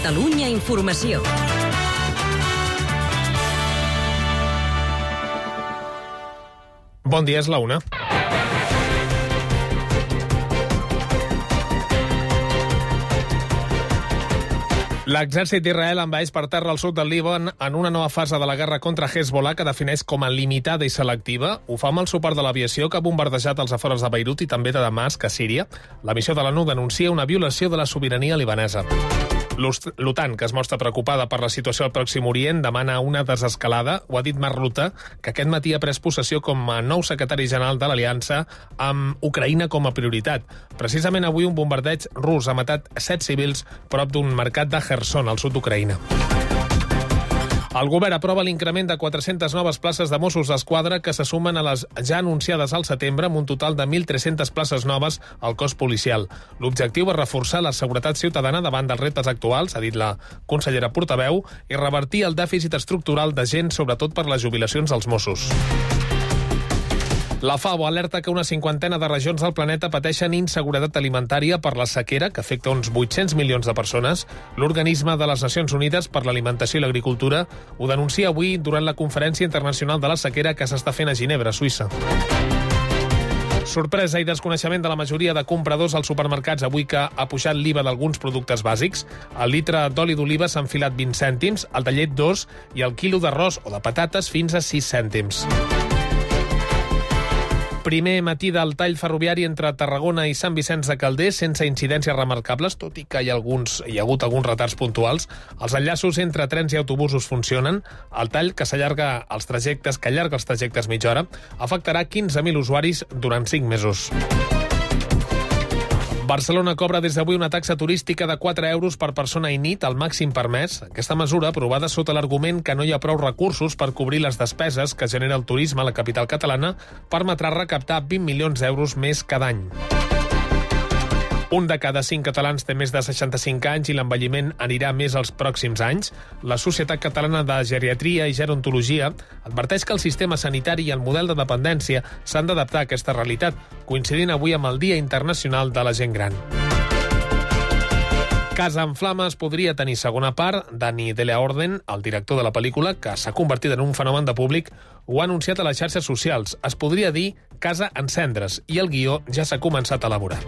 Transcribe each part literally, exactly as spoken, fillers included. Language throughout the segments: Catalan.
Catalunya Informació. Bon dia, és la una. L'exèrcit d'Israel envaeix per terra al sud del Líban en una nova fase de la guerra contra Hezbollah que defineix com a limitada i selectiva. Ho fa amb el suport de l'aviació que ha bombardejat els afores de Beirut i també de Damasc, a Síria. La missió de l'ONU denuncia una violació de la sobirania libanesa. L'OTAN, que es mostra preocupada per la situació al Pròxim Orient, demana una desescalada. Ho ha dit Mark Rutte, que aquest matí ha pres possessió com a nou secretari general de l'Aliança amb Ucraïna com a prioritat. Precisament avui un bombardeig rus ha matat set civils prop d'un mercat de Kherson, al sud d'Ucraïna. El govern aprova l'increment de quatre-centes noves places de Mossos d'Esquadra que se sumen a les ja anunciades al setembre amb un total de mil tres-centes places noves al cos policial. L'objectiu és reforçar la seguretat ciutadana davant dels reptes actuals, ha dit la consellera portaveu, i revertir el dèficit estructural de gent, sobretot per les jubilacions dels Mossos. La FAO alerta que una cinquantena de regions del planeta pateixen inseguretat alimentària per la sequera, que afecta uns vuit-cents milions de persones. L'Organisme de les Nacions Unides per l'Alimentació i l'Agricultura ho denuncia avui durant la Conferència Internacional de la Sequera que s'està fent a Ginebra, Suïssa. Sorpresa i desconeixement de la majoria de compradors als supermercats avui que ha pujat l'I V A d'alguns productes bàsics. El litre d'oli d'oliva s'ha enfilat vint cèntims, el de llet dos i el quilo d'arròs o de patates fins a sis cèntims. Primer matí del tall ferroviari entre Tarragona i Sant Vicenç de Calders sense incidències remarcables, tot i que hi ha, alguns, hi ha hagut alguns retards puntuals. Els enllaços entre trens i autobusos funcionen. El tall, que s'allarga els trajectes, que allarga els trajectes mitja hora, afectarà quinze mil usuaris durant cinc mesos. Barcelona cobra des d'avui una taxa turística de quatre euros per persona i nit, al màxim permès. Aquesta mesura, aprovada sota l'argument que no hi ha prou recursos per cobrir les despeses que genera el turisme a la capital catalana, permetrà recaptar vint milions d'euros més cada any. Un de cada cinc catalans té més de seixanta-cinc anys i l'envelliment anirà més els pròxims anys. La Societat Catalana de Geriatria i Gerontologia adverteix que el sistema sanitari i el model de dependència s'han d'adaptar a aquesta realitat, coincidint avui amb el Dia Internacional de la Gent Gran. Casa en Flames podria tenir segona part. Dani de la Orden, el director de la pel·lícula, que s'ha convertit en un fenomen de públic, ho ha anunciat a les xarxes socials. Es podria dir Casa en Cendres i el guió ja s'ha començat a elaborar.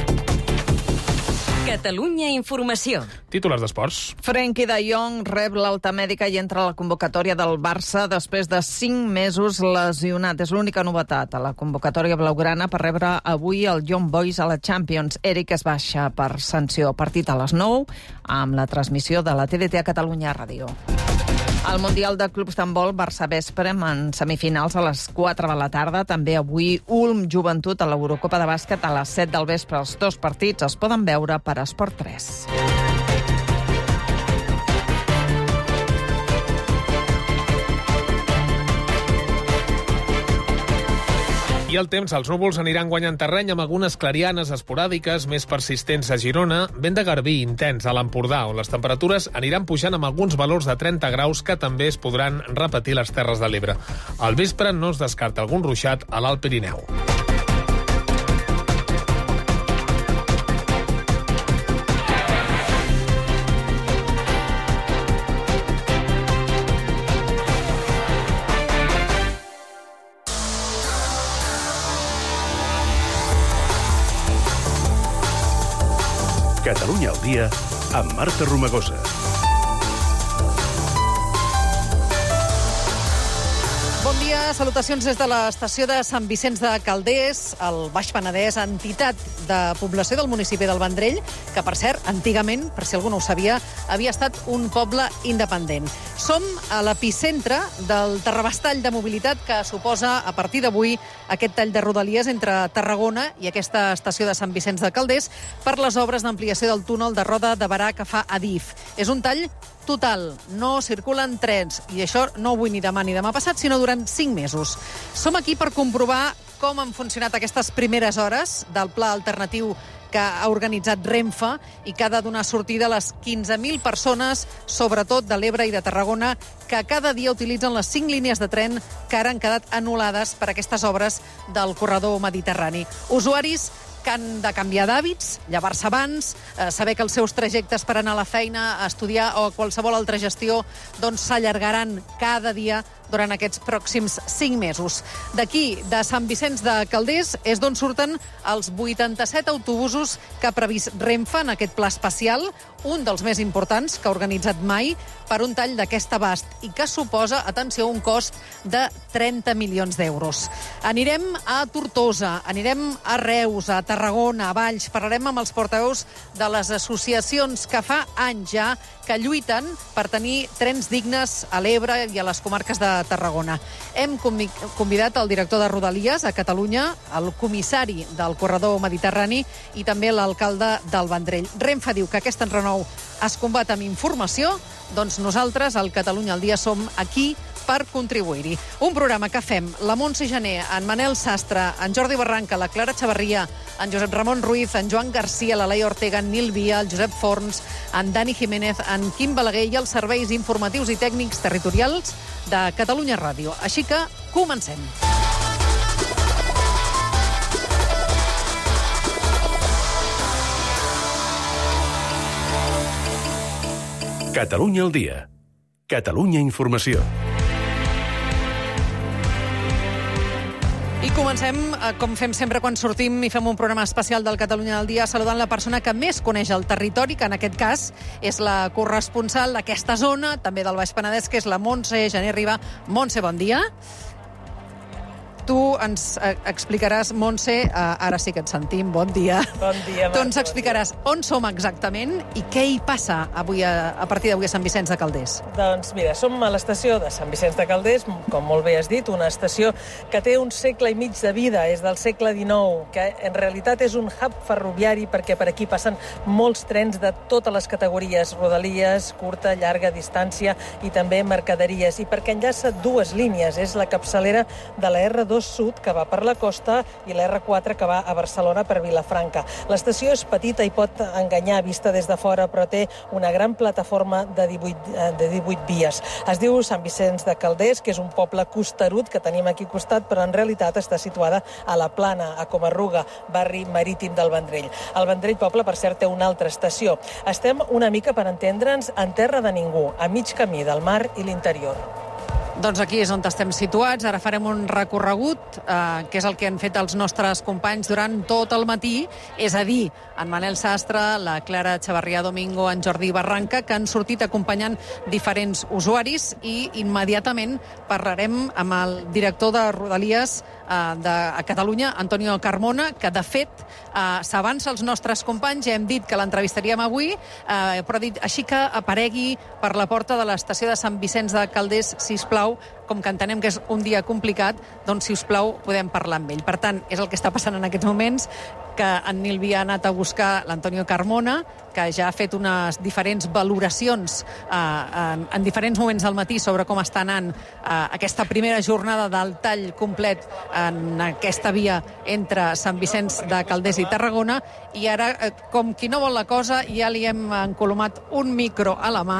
Catalunya Informació. Títols d'esports. Frenkie de Jong rep l'alta mèdica i entra a la convocatòria del Barça després de cinc mesos lesionat. És l'única novetat a la convocatòria blaugrana per rebre avui el Young Boys a la Champions. Eric es baixa per sanció. Partit a les nou amb la transmissió de la T D T a Catalunya Ràdio. El Mundial de Clubs d'Handbol Barça-Veszprém en semifinals a les quatre de la tarda. També avui Ulm Joventut a l'Eurocopa de bàsquet a les set del vespre. Els dos partits es poden veure per Esport tres. I el temps, els núvols aniran guanyant terreny amb algunes clarianes esporàdiques més persistents a Girona, vent de garbí intens a l'Empordà, on les temperatures aniran pujant amb alguns valors de trenta graus que també es podran repetir les Terres de l'Ebre. Al vespre no es descarta algun ruixat a l'Alt Pirineu. Catalunya al dia amb Marta Romagosa. Bon dia, salutacions des de l'estació de Sant Vicenç de Calders, al Baix Penedès, entitat de població del municipi del Vendrell, que, per cert, antigament, per si algú no ho sabia, havia estat un poble independent. Som a l'epicentre del terrabastall de mobilitat que suposa, a partir d'avui, aquest tall de rodalies entre Tarragona i aquesta estació de Sant Vicenç de Calders per les obres d'ampliació del túnel de Roda de Barà que fa Adif. És un tall total, no circulen trens, i això no avui ni demà ni demà passat, sinó durant cinc mesos. Som aquí per comprovar com han funcionat aquestes primeres hores del pla alternatiu que ha organitzat Renfe i que ha de donar sortida a les quinze mil persones, sobretot de l'Ebre i de Tarragona, que cada dia utilitzen les cinc línies de tren que ara han quedat anul·lades per aquestes obres del corredor mediterrani. Usuaris que han de canviar d'hàbits, llevar-se abans, eh, saber que els seus trajectes per anar a la feina, a estudiar o a qualsevol altra gestió doncs s'allargaran cada dia durant aquests pròxims cinc mesos. D'aquí, de Sant Vicenç de Calders, és d'on surten els vuitanta-set autobusos que ha previst Renfe en aquest pla especial, un dels més importants que ha organitzat mai per un tall d'aquest abast i que suposa, atenció, un cost de trenta milions d'euros. Anirem a Tortosa, anirem a Reus, a Tarragona, a Valls, parlarem amb els portaveus de les associacions que fa anys ja que lluiten per tenir trens dignes a l'Ebre i a les comarques de Tarragona. Hem convidat el director de Rodalies a Catalunya, el comissari del corredor mediterrani i també l'alcalde del Vendrell. Renfe diu que aquest enrenou es combat amb informació, doncs nosaltres, al Catalunya al Dia, som aquí per contribuir-hi. Un programa que fem la Montse Gené, en Manel Sastre, en Jordi Barranca, la Clara Chavarria, en Josep Ramon Ruiz, en Joan Garcia, la Laia Ortega, en Nil Via, el Josep Forns, en Dani Jiménez, en Quim Balaguer i els serveis informatius i tècnics territorials de Catalunya Ràdio. Així que comencem. Catalunya al dia. Catalunya Informació. I comencem, com fem sempre quan sortim i fem un programa especial del Catalunya al Dia, saludant la persona que més coneix el territori, que en aquest cas és la corresponsal d'aquesta zona, també del Baix Penedès, que és la Montse Gené Riba. Montse, bon dia. Tu ens explicaràs, Montse, ara sí que et sentim, bon dia. Bon dia, Marta. Tu ens explicaràs on som exactament i què hi passa avui a, a partir d'avui a Sant Vicenç de Calders. Doncs mira, som a l'estació de Sant Vicenç de Calders, com molt bé has dit, una estació que té un segle i mig de vida, és del segle dinou, que en realitat és un hub ferroviari perquè per aquí passen molts trens de totes les categories, rodalies, curta, llarga distància i també mercaderies, i perquè enllaça dues línies, és la capçalera de la erre dos Sud, que va per la costa, i la erre quatre, que va a Barcelona per Vilafranca. L'estació és petita i pot enganyar vista des de fora, però té una gran plataforma de divuit, de divuit vies. Es diu Sant Vicenç de Calders, que és un poble costerut que tenim aquí al costat, però en realitat està situada a la Plana, a Comarruga, barri marítim del Vendrell. El Vendrell poble, per cert, té una altra estació. Estem una mica, per entendre'ns, en terra de ningú, a mig camí del mar i l'interior. Doncs aquí és on estem situats. Ara farem un recorregut, eh, que és el que han fet els nostres companys durant tot el matí, és a dir, en Manel Sastre, la Clara Chavarria Domingo, en Jordi Barranca, que han sortit acompanyant diferents usuaris, i immediatament parlarem amb el director de Rodalies eh, de a Catalunya, Antonio Carmona, que de fet eh, s'avança als nostres companys. Ja hem dit que l'entrevistaríem avui, eh, però ha dit així que aparegui per la porta de l'estació de Sant Vicenç de Calders, sisplau. Com que entenem que és un dia complicat, doncs, si us plau, podem parlar amb ell. Per tant, és el que està passant en aquests moments, que en Nil Via ha anat a buscar l'Antonio Carmona, que ja ha fet unes diferents valoracions eh, en, en diferents moments del matí sobre com està anant eh, aquesta primera jornada del tall complet en aquesta via entre Sant Vicenç de Calders i Tarragona, i ara, eh, com qui no vol la cosa, ja li hem encolomat un micro a la mà.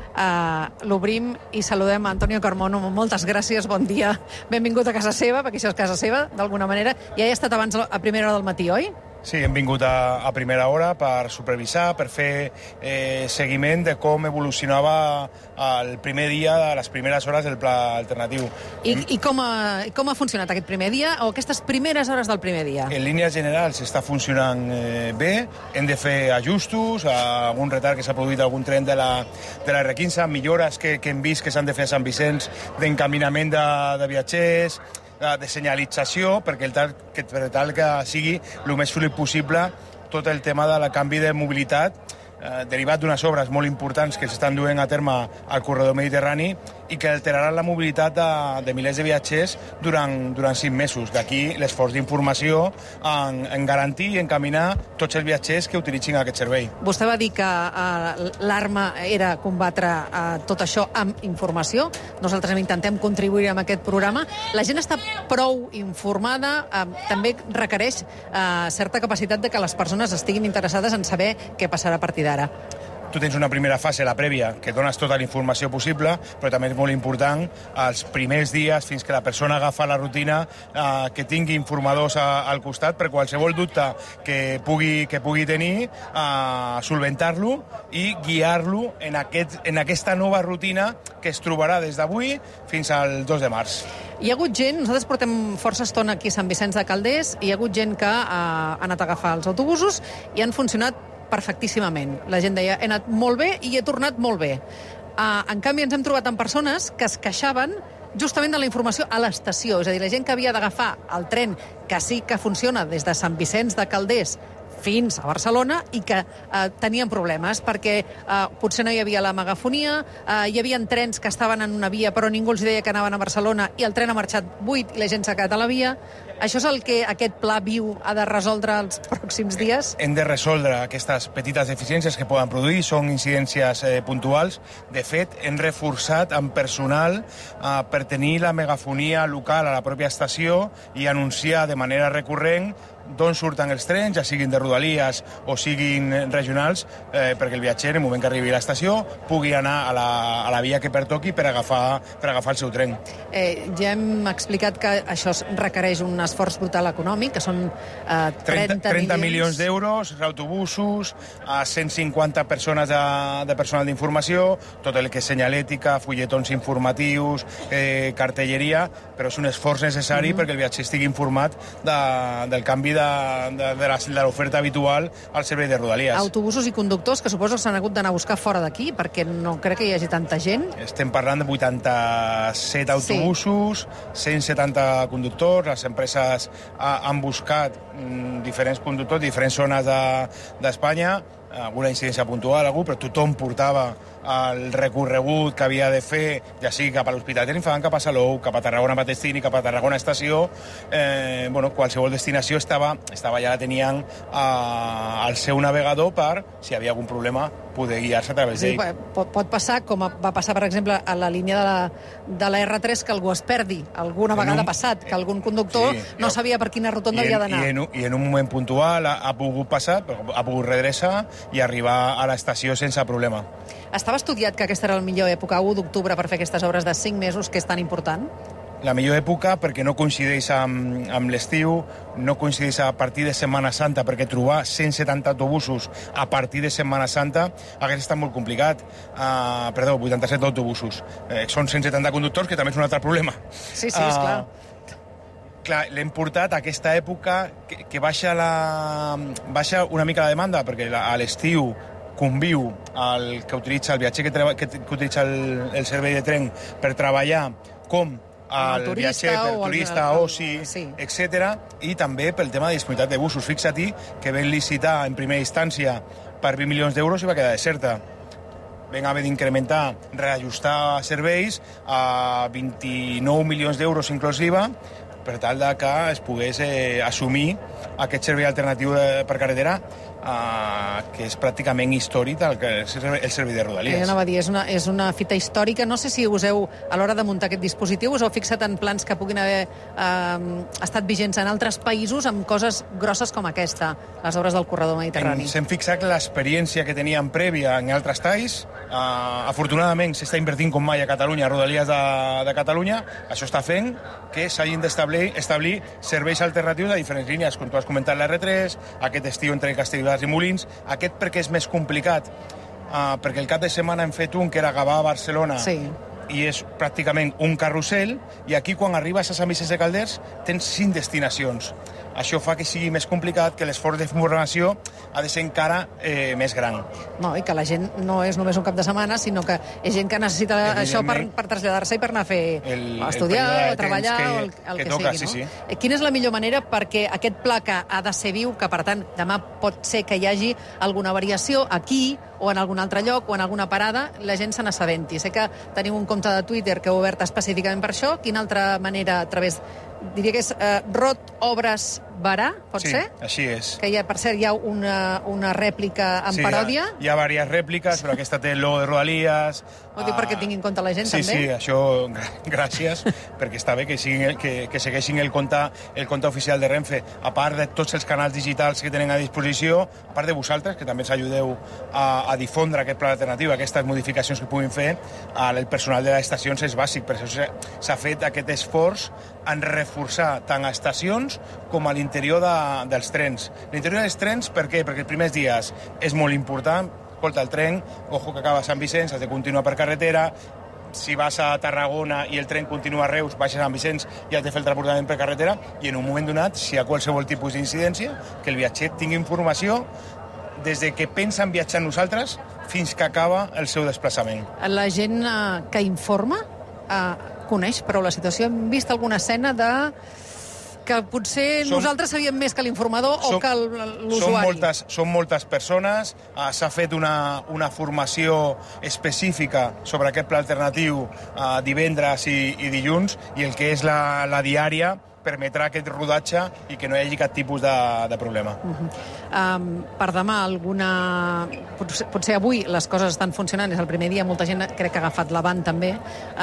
Uh, l'obrim i saludem a Antonio Carmona. Moltes gràcies, bon dia, benvingut a casa seva, perquè això és casa seva d'alguna manera. Ja he estat abans a primera hora del matí, oi? Sí, hem vingut a, a primera hora per supervisar, per fer eh, seguiment de com evolucionava el primer dia, de les primeres hores del pla alternatiu. I, i com, ha, com ha funcionat aquest primer dia, o aquestes primeres hores del primer dia? En línies generals està funcionant eh, bé, hem de fer ajustos, algun retard que s'ha produït algun tren de la, de la erre quinze, millores que, que hem vist que s'han de fer a Sant Vicenç d'encaminament de, de viatgers, de senyalització, perquè el tal, que, per tal que sigui el més fluid possible tot el tema del canvi de mobilitat eh, derivat d'unes obres molt importants que s'estan duent a terme al corredor mediterrani i que alteraran la mobilitat de, de milers de viatgers durant, durant cinc mesos. D'aquí l'esforç d'informació en, en garantir i encaminar tots els viatgers que utilitzin aquest servei. Vostè va dir que uh, l'arma era combatre uh, tot això amb informació. Nosaltres intentem contribuir amb aquest programa. La gent està prou informada, uh, també requereix uh, certa capacitat de que les persones estiguin interessades en saber què passarà a partir d'ara. tu tens una primera fase, la prèvia, que dones tota la informació possible, però també és molt important els primers dies, fins que la persona agafa la rutina, eh, que tingui informadors a, al costat per qualsevol dubte que pugui, que pugui tenir, eh, solventar-lo i guiar-lo en, aquest, en aquesta nova rutina que es trobarà des d'avui fins al dos de març. Hi ha hagut gent, nosaltres portem força estona aquí a Sant Vicenç de Calders, i hi ha hagut gent que ha, ha anat a agafar els autobusos i han funcionat perfectíssimament. La gent deia, he anat molt bé i he tornat molt bé. Uh, en canvi, ens hem trobat amb persones que es queixaven justament de la informació a l'estació. És a dir, la gent que havia d'agafar el tren, que sí que funciona des de Sant Vicenç de Calders fins a Barcelona, i que eh, tenien problemes perquè eh, potser no hi havia la megafonia, eh, hi havia trens que estaven en una via però ningú els deia que anaven a Barcelona i el tren ha marxat buit i la gent s'ha quedat a la via. Això és el que aquest pla viu ha de resoldre els pròxims dies? Hem de resoldre aquestes petites deficiències que poden produir, són incidències eh, puntuals. De fet, hem reforçat amb personal eh, per tenir la megafonia local a la pròpia estació i anunciar de manera recurrent d'on surten els trens, ja siguin de Rodalies o siguin regionals, eh, perquè el viatger, en el moment que arribi a l'estació, pugui anar a la, a la via que pertoqui per agafar, per agafar el seu tren. Eh, ja hem explicat que això requereix un esforç brutal econòmic, que són eh, trenta, trenta milions d'euros, autobusos, a cent cinquanta persones de, de personal d'informació, tot el que és senyalètica, fulletons informatius, eh, cartelleria, però és un esforç necessari mm-hmm. perquè el viatger estigui informat de, del canvi de, de, de, la, de l'oferta habitual al servei de Rodalies. Autobusos i conductors que suposo que s'han hagut d'anar a buscar fora d'aquí, perquè no crec que hi hagi tanta gent. Estem parlant de vuitanta-set autobusos, sí. cent setanta conductors, les empreses ha, han buscat mm, diferents conductors, diferents zones d'Espanya, de, alguna incidència puntual, algú, però tothom portava el recorregut que havia de fer, ja sigui cap a l'Hospital de l'Infant, cap a Salou, cap a Tarragona Matestini, cap a Tarragona Estació, eh, bueno, qualsevol destinació estava, estava ja la tenien eh, al seu navegador per, si hi havia algun problema, poder guiar-se a través d'ell. Sí, pot, pot passar, com va passar, per exemple, a la línia de la, de la erre tres, que algú es perdi. Alguna vegada ha passat, que algun conductor sí, no sabia per quina rotonda havia d'anar. I, en, I en un moment puntual ha, ha pogut passar, ha pogut redreçar i arribar a l'estació sense problema. Estava estudiat que aquesta era la millor època, u d'octubre, per fer aquestes obres de cinc mesos, que és tan important? La millor època perquè no coincideix amb, amb l'estiu, no coincideix a partir de Setmana Santa, perquè trobar cent setanta autobusos a partir de Setmana Santa hagués estat molt complicat. Uh, perdó, vuitanta-set autobusos. Eh, són cent setanta conductors, que també és un altre problema. Sí, sí, esclar. Uh, clar, l'hem portat a aquesta època que, que baixa, la, baixa una mica la demanda, perquè la, a l'estiu conviu el que utilitza el viatger que, treba, que, que utilitza el, el servei de tren per treballar com el, el viatger per turista, el, oci, sí. etcètera. I també pel tema de disponibilitat de busos. Fixa-t'hi que vam licitar en primera instància per vint milions d'euros i va quedar deserta. Vam haver d'incrementar, reajustar serveis a vint-i-nou milions d'euros inclusiva, per tal de que es pogués eh, assumir aquest servei alternatiu de, per carretera, eh, que és pràcticament històric el, el servei de Rodalies. Eh, anava a dir, és una, és una fita històrica. No sé si us heu, a l'hora de muntar aquest dispositiu, us heu fixat en plans que puguin haver eh, estat vigents en altres països amb coses grosses com aquesta, les obres del corredor mediterrani. Ens hem fixat l'experiència que teníem prèvia en altres talls. Uh, afortunadament s'està invertint com mai a Catalunya, a Rodalies de, de Catalunya. Això està fent que s'hagin d'establir establir serveis alternatius a diferents línies, com tu has comentat l'erre tres, aquest estiu entre Castelldans i Molins, aquest perquè és més complicat, uh, perquè el cap de setmana hem fet un que era Gavà a Barcelona, sí. i és pràcticament un carrusel, i aquí quan arribes a Sant Vicenç de Calders tens cinc destinacions. Això fa que sigui més complicat, que l'esforç de formació ha de ser encara eh, més gran. No, i que la gent no és només un cap de setmana, sinó que és gent que necessita això per, per traslladar-se i per anar a fer el, a estudiar o a treballar que, o el, el que, que toca, sigui. No? Sí, sí. Quina és la millor manera perquè aquest pla que ha de ser viu, que per tant demà pot ser que hi hagi alguna variació aquí o en algun altre lloc o en alguna parada, la gent se n'assabenti? Sé que teniu un compte de Twitter que heu obert específicament per això. Quina altra manera, a través, diria que és eh, Rod Obres Barà, pot sí, ser? Sí, així és. Que hi ha, per cert, hi ha una, una rèplica en sí, paròdia. Hi ha, hi ha diverses rèpliques, però aquesta té el logo de Rodalies. Ho dic perquè tingui en compte la gent, sí, també. Sí, sí, això, gràcies, perquè està bé que, siguin, que, que segueixin el compte, el compte oficial de Renfe, a part de tots els canals digitals que tenen a disposició, a part de vosaltres, que també ens ajudeu a, a difondre aquest pla alternatiu, aquestes modificacions que puguin fer, el personal de les estacions és bàsic, per això s'ha fet aquest esforç en reforçar tant a estacions com a l'interior de, dels trens. L'interior dels trens, per què? Perquè els primers dies és molt important. Escolta, el tren, ojo que acaba a Sant Vicenç, has de continuar per carretera. Si vas a Tarragona i el tren continua a Reus, baixes a Sant Vicenç i has de fer el transbordament per carretera, i en un moment donat, si hi ha qualsevol tipus d'incidència, que el viatger tingui informació des de que pensa en viatjar amb nosaltres fins que acaba el seu desplaçament. La gent eh, que informa eh, coneix prou la situació. Hem vist alguna escena de que potser som, nosaltres sabíem més que l'informador o que l'usuari. Són moltes, són moltes persones, uh, s'ha fet una, una formació específica sobre aquest pla alternatiu uh, divendres i, i dilluns, i el que és la, la diària permetrà aquest rodatge i que no hi hagi cap tipus de, de problema. Uh-huh. um, per demà, alguna... Potser, potser avui les coses estan funcionant, és el primer dia, molta gent crec que ha agafat l'avant també.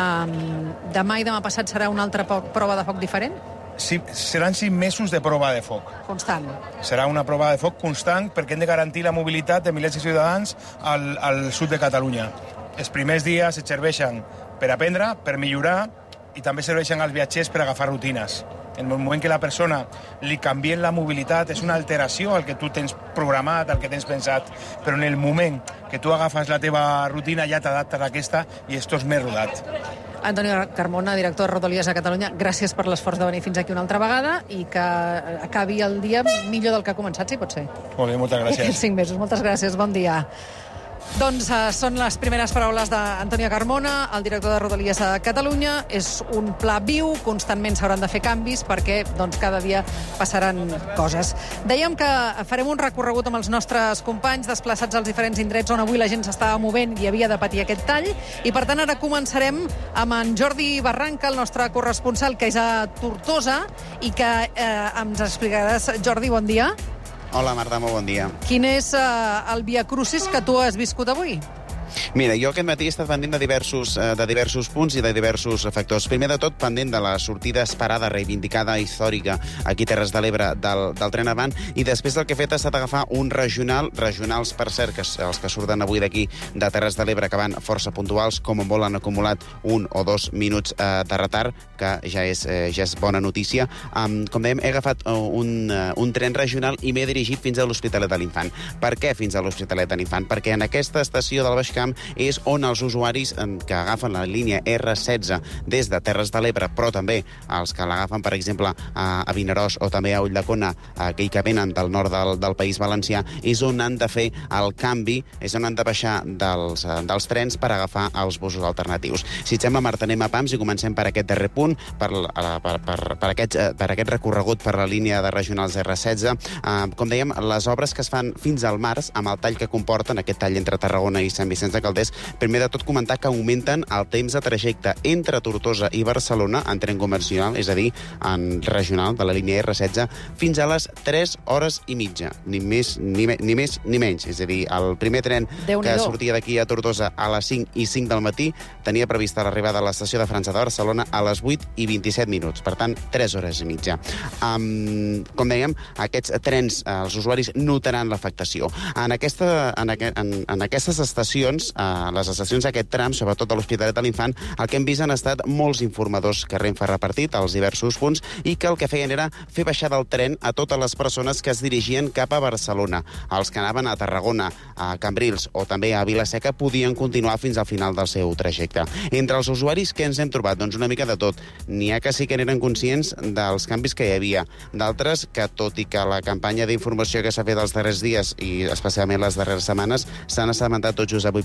Um, demà i demà passat serà una altra prova de foc diferent? Sí, seran cinc mesos de prova de foc. Constant. Serà una prova de foc constant perquè hem de garantir la mobilitat de milers de ciutadans al, al sud de Catalunya. Els primers dies et serveixen per aprendre, per millorar, i també serveixen als viatgers per agafar rutines. En el moment que la persona li canvien la mobilitat, és una alteració al que tu tens programat, al que tens pensat, però en el moment que tu agafes la teva rutina ja t'adaptes a aquesta i esto és més rodat. Antonio Carmona, director de Rodalies a Catalunya, gràcies per l'esforç de venir fins aquí una altra vegada i que acabi el dia millor del que ha començat, si pot ser. Molt bé, moltes gràcies. Cinc mesos, moltes gràcies, bon dia. Doncs uh, són les primeres paraules d'Antonio Carmona, el director de Rodalies a Catalunya. És un pla viu, constantment s'hauran de fer canvis perquè doncs, cada dia passaran coses. Dèiem que farem un recorregut amb els nostres companys desplaçats als diferents indrets on avui la gent s'estava movent i havia de patir aquest tall, i per tant ara començarem amb en Jordi Barranca, el nostre corresponsal, que és a Tortosa, i que eh, ens explicaràs. Jordi, bon dia. Hola, Marta, molt bon dia. Quin és eh, el viacrucis que tu has viscut avui? Mira, jo aquest matí he estat pendent de diversos, de diversos punts i de diversos factors. Primer de tot, pendent de la sortida esperada, reivindicada, històrica, aquí a Terres de l'Ebre, del, del tren avant, i després del que he fet ha estat agafar un regional, regionals, per cert, que els que surten avui d'aquí, de Terres de l'Ebre, que van força puntuals, com a molt han acumulat un o dos minuts eh, de retard, que ja és, eh, ja és bona notícia. Um, com dèiem, he agafat un, uh, un tren regional i m'he dirigit fins a l'Hospitalet de l'Infant. Per què fins a l'Hospitalet de l'Infant? Perquè en aquesta estació del Baix Camp és on els usuaris que agafen la línia erre setze des de Terres de l'Ebre, però també els que l'agafen, per exemple, a Vinaròs o també a Ulldecona, aquell que venen del nord del, del País Valencià, és on han de fer el canvi, és on han de baixar dels, dels trens per agafar els busos alternatius. Si et sembla, Marta, anem a pams i comencem per aquest darrer punt, per, per, per, per, aquest, per aquest recorregut per la línia de regionals erre setze. Uh, com dèiem, les obres que es fan fins al març, amb el tall que comporten, aquest tall entre Tarragona i Sant Vicenç de Calders, primer de tot comentar que augmenten el temps de trajecte entre Tortosa i Barcelona en tren convencional, és a dir, en regional de la línia erre setze, fins a les tres hores i mitja, ni més ni, me, ni més ni menys. És a dir, el primer tren que sortia d'aquí a Tortosa a les cinc i cinc del matí tenia prevista l'arribada a l'estació de França de Barcelona a les vuit i vint-i-set minuts, per tant, tres hores i mitja. Um, com dèiem, aquests trens, els usuaris notaran l'afectació. En, aquesta, en, aqu en, en aquestes estacions, a les estacions d'aquest tram, sobretot a l'Hospitalet de l'Infant, el que hem vist han estat molts informadors que Renfe ha repartit als diversos punts i que el que feien era fer baixar del tren a totes les persones que es dirigien cap a Barcelona. Els que anaven a Tarragona, a Cambrils o també a Vila-seca podien continuar fins al final del seu trajecte. Entre els usuaris, què ens hem trobat? Doncs una mica de tot. N'hi ha que sí que eren conscients dels canvis que hi havia. D'altres que, tot i que la campanya d'informació que s'ha fet els darrers dies i especialment les darreres setmanes s'han assabentat tot just avui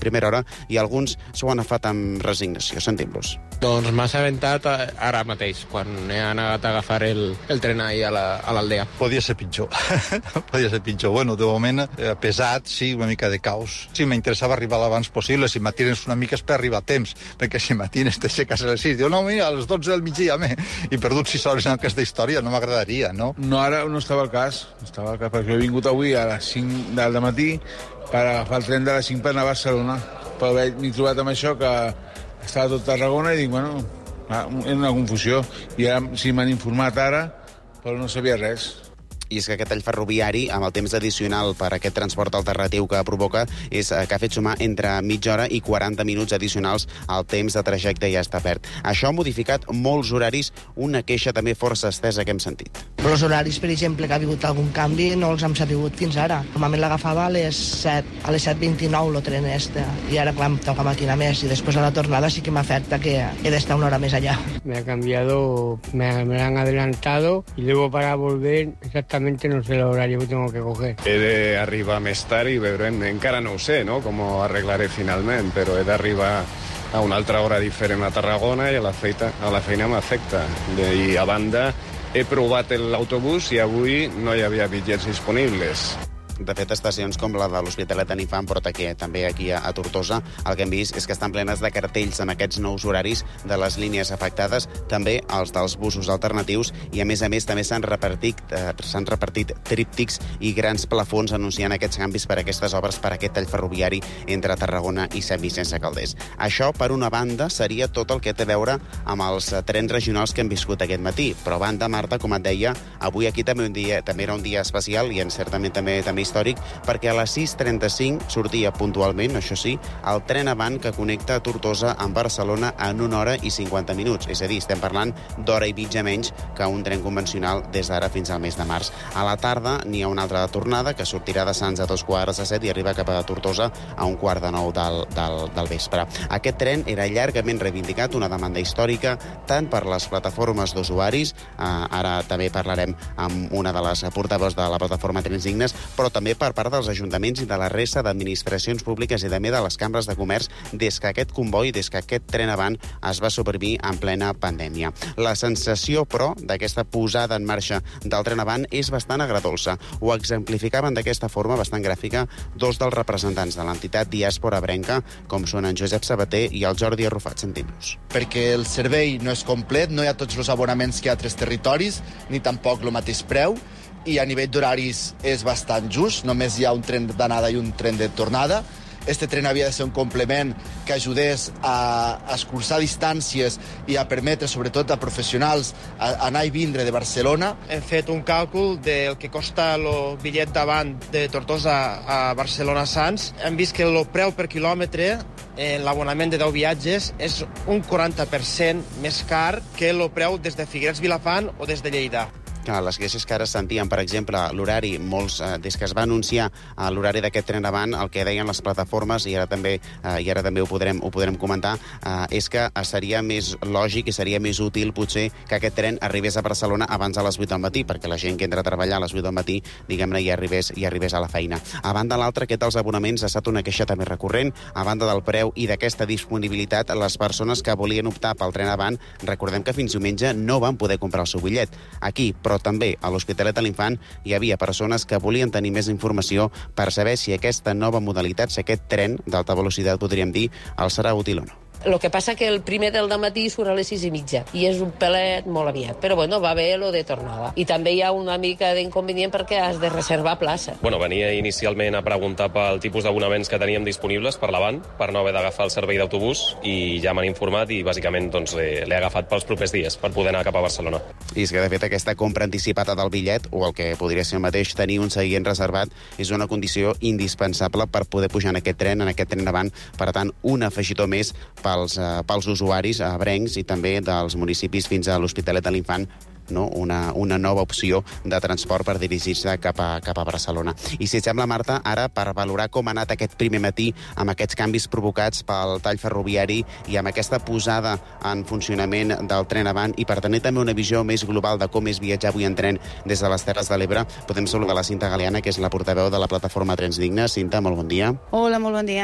primera hora i alguns s'ho han agafat amb resignació. Sentim-los. Doncs m'has aventat ara mateix, quan he anat a agafar el, el tren ahir a l'aldea. La, Podia ser pitjor. Podia ser pitjor. Bueno, de moment, eh, pesat, sí, una mica de caos. Sí, m'interessava arribar l'abans possible. Si matines una mica és per arribar a temps, perquè si matines t'aixeques a les sis, diu, no, mira, a les dotze del migdia m'he i perdut sis hores en aquesta història, no m'agradaria, no? No, ara no estava al cas, no estava al cas, perquè he vingut avui a les cinc del matí per agafar el tren de les cinc per anar a Barcelona. Però m'he trobat amb això que estava tot Tarragona i dic, bueno, és una confusió. I ara sí m'han informat ara, però no sabia res. I és que aquest tall ferroviari, amb el temps addicional per aquest transport alternatiu que provoca, és que ha fet sumar entre mitja hora i quaranta minuts addicionals al temps de trajecte ja establert. Això ha modificat molts horaris, una queixa també força estesa que hem sentit. Però els horaris, per exemple, que ha hagut algun canvi, no els hem sabut fins ara. Normalment l'agafava a les set, a les set vint-i-nou, el tren este, i ara, clar, em toca matinar més, i després a la tornada sí que m'afecta que he d'estar una hora més allà. Me ha cambiado, me, me han adelantado, y luego para volver exactamente no sé el horario que tengo que coger. He d'arribar més tard i veurem, encara no ho sé, no?, com ho arreglaré finalment, però he d'arribar a una altra hora diferent a Tarragona i a la feina, a la feina m'afecta. I a banda, he provat l'autobús i avui no hi havia bitllets disponibles. De fet, estacions com la de l'Hospitalet de l'Infant, però també aquí a Tortosa, el que hem vist és que estan plenes de cartells amb aquests nous horaris de les línies afectades, també els dels busos alternatius, i a més a més també s'han repartit, eh, s'han repartit tríptics i grans plafons anunciant aquests canvis per aquestes obres, per aquest tall ferroviari entre Tarragona i Sant Vicenç de Calders. Això, per una banda, seria tot el que té a veure amb els trens regionals que hem viscut aquest matí, però a banda, Marta, com et deia, avui aquí també, un dia, també era un dia especial i en certament també també històric, perquè a les sis trenta-cinc sortia puntualment, això sí, el tren avant que connecta Tortosa amb Barcelona en una hora i cinquanta minuts. És a dir, estem parlant d'hora i mitja menys que un tren convencional des d'ara fins al mes de març. A la tarda n'hi ha una altra tornada que sortirà de Sants a dos quarts de set i arriba cap a Tortosa a un quart de nou del, del, del vespre. Aquest tren era llargament reivindicat, una demanda històrica, tant per les plataformes d'usuaris, eh, ara també parlarem amb una de les portaveus de la plataforma Trens Dignes, però també per part dels ajuntaments i de la resta d'administracions públiques i també de les cambres de comerç des que aquest comboi, des que aquest tren avant es va suprimir en plena pandèmia. La sensació, però, d'aquesta posada en marxa del tren avant és bastant agradolça. Ho exemplificaven d'aquesta forma bastant gràfica dos dels representants de l'entitat Diàspora Ebrenca, com són en Josep Sabater i el Jordi Arrufat. Sentim-los. Perquè el servei no és complet, no hi ha tots els abonaments que hi ha a altres territoris, ni tampoc el mateix preu, i a nivell d'horaris és bastant just, només hi ha un tren d'anada i un tren de tornada. Este tren havia de ser un complement que ajudés a, a escurçar distàncies i a permetre, sobretot a professionals, a, a anar i vindre de Barcelona. Hem fet un càlcul del que costa el bitllet d'avant de Tortosa a Barcelona-Sants. Hem vist que el preu per quilòmetre en l'abonament de deu viatges és un quaranta per cent més car que el preu des de Figueres-Vilafant o des de Lleida. Les queixes que ara sentíem, per exemple, l'horari, molts, eh, des que es va anunciar eh, l'horari d'aquest tren avant, el que deien les plataformes, i ara també, eh, i ara també ho, podrem, ho podrem comentar, eh, és que seria més lògic i seria més útil, potser, que aquest tren arribés a Barcelona abans de les vuit del matí, perquè la gent que entra a treballar a les vuit del matí, diguem-ne, ja arribés, ja arribés a la feina. A banda l'altra, aquest dels abonaments ha estat una queixa també recurrent. A banda del preu i d'aquesta disponibilitat, les persones que volien optar pel tren avant, recordem que fins diumenge no van poder comprar el seu bitllet. Aquí, però també a l'Hospitalet de l'Infant hi havia persones que volien tenir més informació per saber si aquesta nova modalitat, si aquest tren d'alta velocitat, podríem dir, els serà útil o no. El que passa que el primer del dematí surt a les sis i mitja i és un pelet molt aviat. Però bueno, va bé lo de tornada. I també hi ha una mica d'inconvenient perquè has de reservar plaça. Bueno, venia inicialment a preguntar pel tipus d'abonaments que teníem disponibles per l'avant, per no haver d'agafar el servei d'autobús, i ja m'han informat i bàsicament doncs, l'he agafat pels propers dies per poder anar cap a Barcelona. I és que de fet aquesta compra anticipada del bitllet, o el que podria ser el mateix tenir un seient reservat, és una condició indispensable per poder pujar en aquest tren, en aquest tren avant. Per tant, un afegitó més pels, eh, pels usuaris ebrencs i també dels municipis fins a l'Hospitalet de l'Infant, no? una, una nova opció de transport per dirigir-se cap a, cap a Barcelona. I si et sembla, Marta, ara per valorar com ha anat aquest primer matí amb aquests canvis provocats pel tall ferroviari i amb aquesta posada en funcionament del tren avant i per tenir també una visió més global de com és viatjar avui en tren des de les Terres de l'Ebre, podem saludar la Cinta Galeana, que és la portaveu de la plataforma Trens Dignes. Cinta, molt bon dia. Hola, molt bon dia.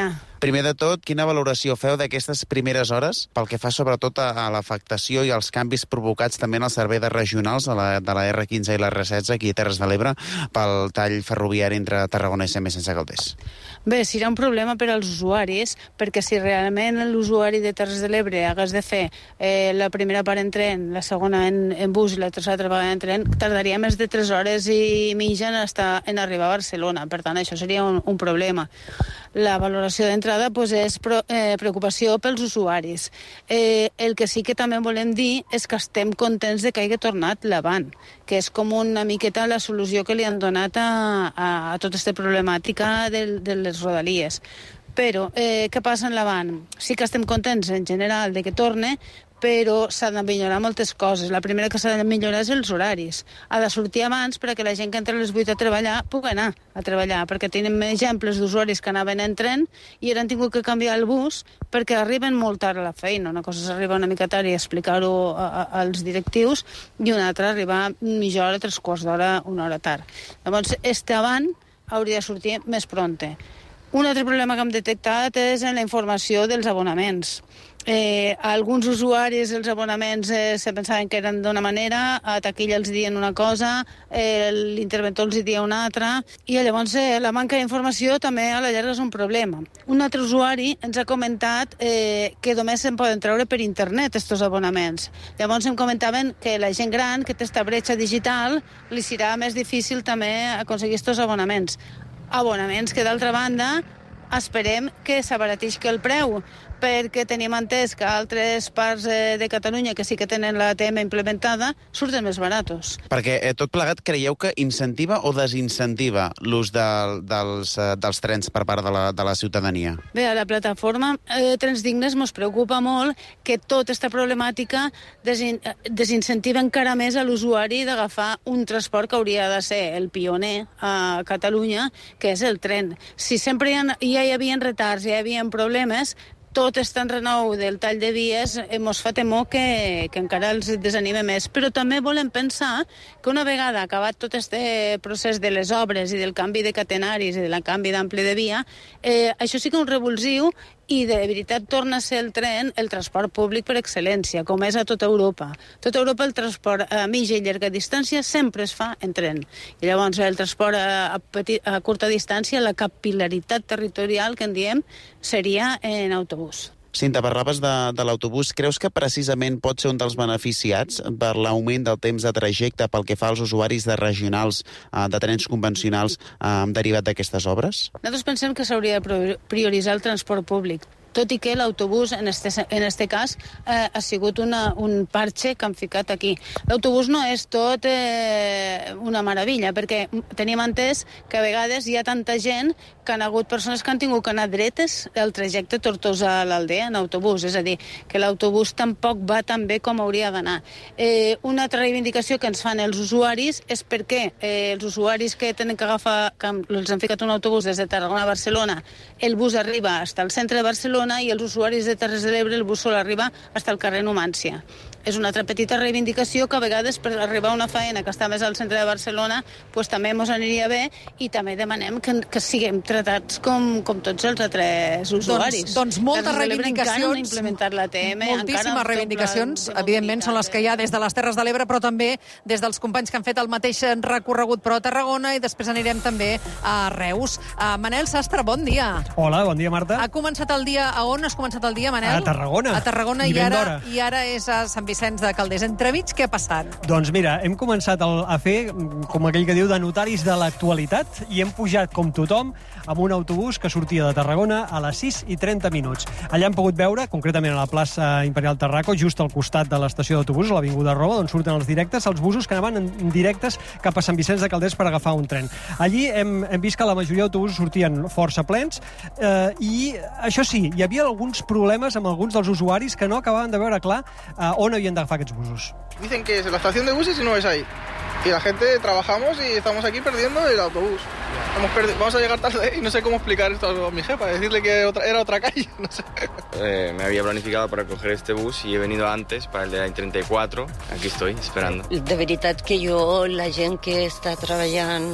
Primer de tot, quina valoració feu d'aquestes primeres hores pel que fa sobretot a, a l'afectació i als canvis provocats també en el servei de regionals de la, de la erre quinze i la erre setze aquí a Terres de l'Ebre pel tall ferroviari entre Tarragona i Sant Vicenç de Calders? Bé, serà un problema per als usuaris, perquè si realment l'usuari de Terres de l'Ebre hagués de fer eh, la primera part en tren, la segona en, en bus i la tercera part en tren, tardaria més de tres hores i mitja en, estar, en arribar a Barcelona. Per tant, això seria un, un problema. La valoració d'entrada pues, és pro, eh, preocupació pels usuaris. Eh, el que sí que també volem dir és que estem contents de que hagi tornat l'avant, que és com una miqueta la solució que li han donat a, a, a tota aquesta problemàtica de, de les rodalies. Però, eh, què passa en l'avant? Sí que estem contents en general de que torne, però s'ha de millorar moltes coses. La primera que s'ha de millorar és els horaris. Ha de sortir abans perquè la gent que entra a les vuit a treballar pugui anar a treballar, perquè tenim exemples d'usuaris que anaven en tren i han tingut que canviar el bus perquè arriben molt tard a la feina. Una cosa és arribar una mica tard i explicar-ho als directius i una altra arribar mitja hora, tres quarts d'hora, una hora tard. Llavors, este avant hauria de sortir més pronte. Un altre problema que hem detectat és en la informació dels abonaments. Eh, alguns usuaris els abonaments eh, se pensaven que eren d'una manera, a taquilla els diuen una cosa, eh, l'interventor els dia una altra, i llavors eh, la manca d'informació també a la llarga és un problema. Un altre usuari ens ha comentat eh, que només se'n poden treure per internet estos abonaments. Llavors em comentaven que la gent gran que té esta bretxa digital li serà més difícil també aconseguir estos abonaments. Abonaments que d'altra banda esperem que s'abaratisca el preu, perquè tenim entès que altres parts de Catalunya que sí que tenen la A T M implementada surten més baratos. Perquè eh, tot plegat creieu que incentiva o desincentiva l'ús de, dels, eh, dels trens per part de la, de la ciutadania? Bé, a la plataforma eh, Trens Dignes mos preocupa molt que tota aquesta problemàtica desin, desincentiva encara més a l'usuari d'agafar un transport que hauria de ser el pioner a Catalunya, que és el tren. Si sempre hi, ha, ja hi havia retards, ja hi havia problemes, tot aquest enrenou del tall de vies ens fa temor que, que encara els desanime més. Però també volem pensar que una vegada acabat tot aquest procés de les obres i del canvi de catenaris i del canvi d'ampli de via, eh, això sí que és un revulsiu i de veritat torna a ser el tren el transport públic per excel·lència, com és a tota Europa. A tota Europa el transport a mitja i llarga distància sempre es fa en tren. I llavors el transport a, a, petit, a curta distància, la capil·laritat territorial que en diem, seria en autobús. Cinta, parlaves de, de l'autobús. Creus que precisament pot ser un dels beneficiats per l'augment del temps de trajecte pel que fa als usuaris de regionals, eh, de trens convencionals, eh, derivat d'aquestes obres? Nosaltres pensem que s'hauria de prioritzar el transport públic, tot i que l'autobús, en este, en este cas, eh, ha sigut una, un parche que han ficat aquí. L'autobús no és tot eh, una meravella, perquè tenim entès que a vegades hi ha tanta gent que han hagut persones que han tingut que anar dretes del trajecte Tortosa a l'Aldea en autobús, és a dir, que l'autobús tampoc va tan bé com hauria d'anar. Eh, una altra reivindicació que ens fan els usuaris és perquè eh, els usuaris que tenen que agafar, que els han ficat un autobús des de Tarragona a Barcelona, el bus arriba fins al centre de Barcelona i els usuaris de Terres de l'Ebre el bus sol arriba fins al carrer Numància. És una altra petita reivindicació que a vegades per arribar a una feina que està més al centre de Barcelona pues, també ens aniria bé i també demanem que, que siguem tratats com, com tots els altres usuaris. Doncs, doncs moltes reivindicacions. Encara no ha implementat l'A T M. Moltíssimes reivindicacions, evidentment són les que hi ha des de les Terres de l'Ebre, però també des dels companys que han fet el mateix recorregut però a Tarragona i després anirem també a Reus. Uh, Manel Sastre, bon dia. Hola, bon dia, Marta. Ha començat el dia, a on has començat el dia, Manel? A Tarragona. A Tarragona i, I ara, i ara és a Sant Vicenç de Calders. Entremig, què ha passat? Doncs mira, hem començat el, a fer, com aquell que diu, de notaris de l'actualitat i hem pujat, com tothom, amb un autobús que sortia de Tarragona a les sis i trenta minuts. Allà hem pogut veure, concretament a la plaça Imperial Tarraco, just al costat de l'estació d'autobús, a l'Avinguda Roma, on surten els directes, els busos que anaven en directes cap a Sant Vicenç de Calders per agafar un tren. Allí hem, hem vist que la majoria d'autobusos sortien força plens eh, i, això sí, hi havia alguns problemes amb alguns dels usuaris que no acabaven de veure clar eh, on havien d'agafar aquests busos. Dicen que es la estación de buses y no es ahí. Y la gente trabajamos y estamos aquí perdiendo el autobús. Hemos perdido, vamos a llegar tarde y no sé cómo explicar esto a mi jefa, decirle que otra, era otra calle, no sé. Eh, me había planificado para coger este bus y he venido antes para el de la treinta y cuatro. Aquí estoy, esperando. De veritat que jo, la gent que està treballant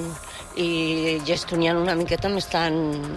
i gestionant una miqueta m'estan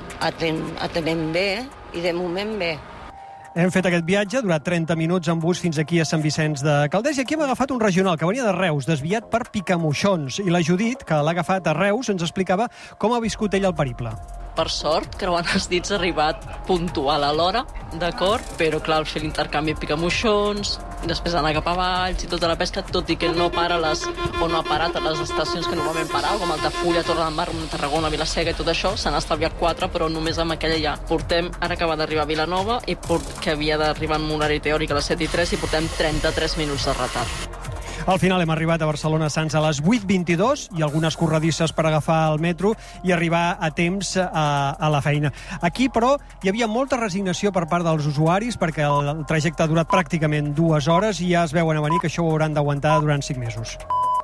atenent bé i de moment bé. Hem fet aquest viatge, durat trenta minuts en bus fins aquí a Sant Vicenç de Calders, i aquí hem agafat un regional que venia de Reus, desviat per Picamoixons. I la Judit, que l'ha agafat a Reus, ens explicava com ha viscut ell el periple. Per sort, creuant els dits, ha arribat puntual a l'hora, d'acord? Però, clar, el fer l'intercanvi a Picamoixons, després anar cap a Valls i tota la pesca, tot i que no para les, o no ha parat a les estacions que normalment parava, com Altafulla, Torredembarra, Tarragona, Vila-seca i tot això, s'han estalviat quatre, però només amb aquella ja. Portem, ara acaba d'arribar a Vilanova, i port, que havia d'arribar en un horari teòric a les set i tres, i portem trenta-tres minuts de retard. Al final hem arribat a Barcelona-Sants a les vuit vint-i-dos i algunes corredisses per agafar el metro i arribar a temps a, a la feina. Aquí, però, hi havia molta resignació per part dels usuaris perquè el, el trajecte ha durat pràcticament dues hores i ja es veuen a venir que això ho hauran d'aguantar durant cinc mesos.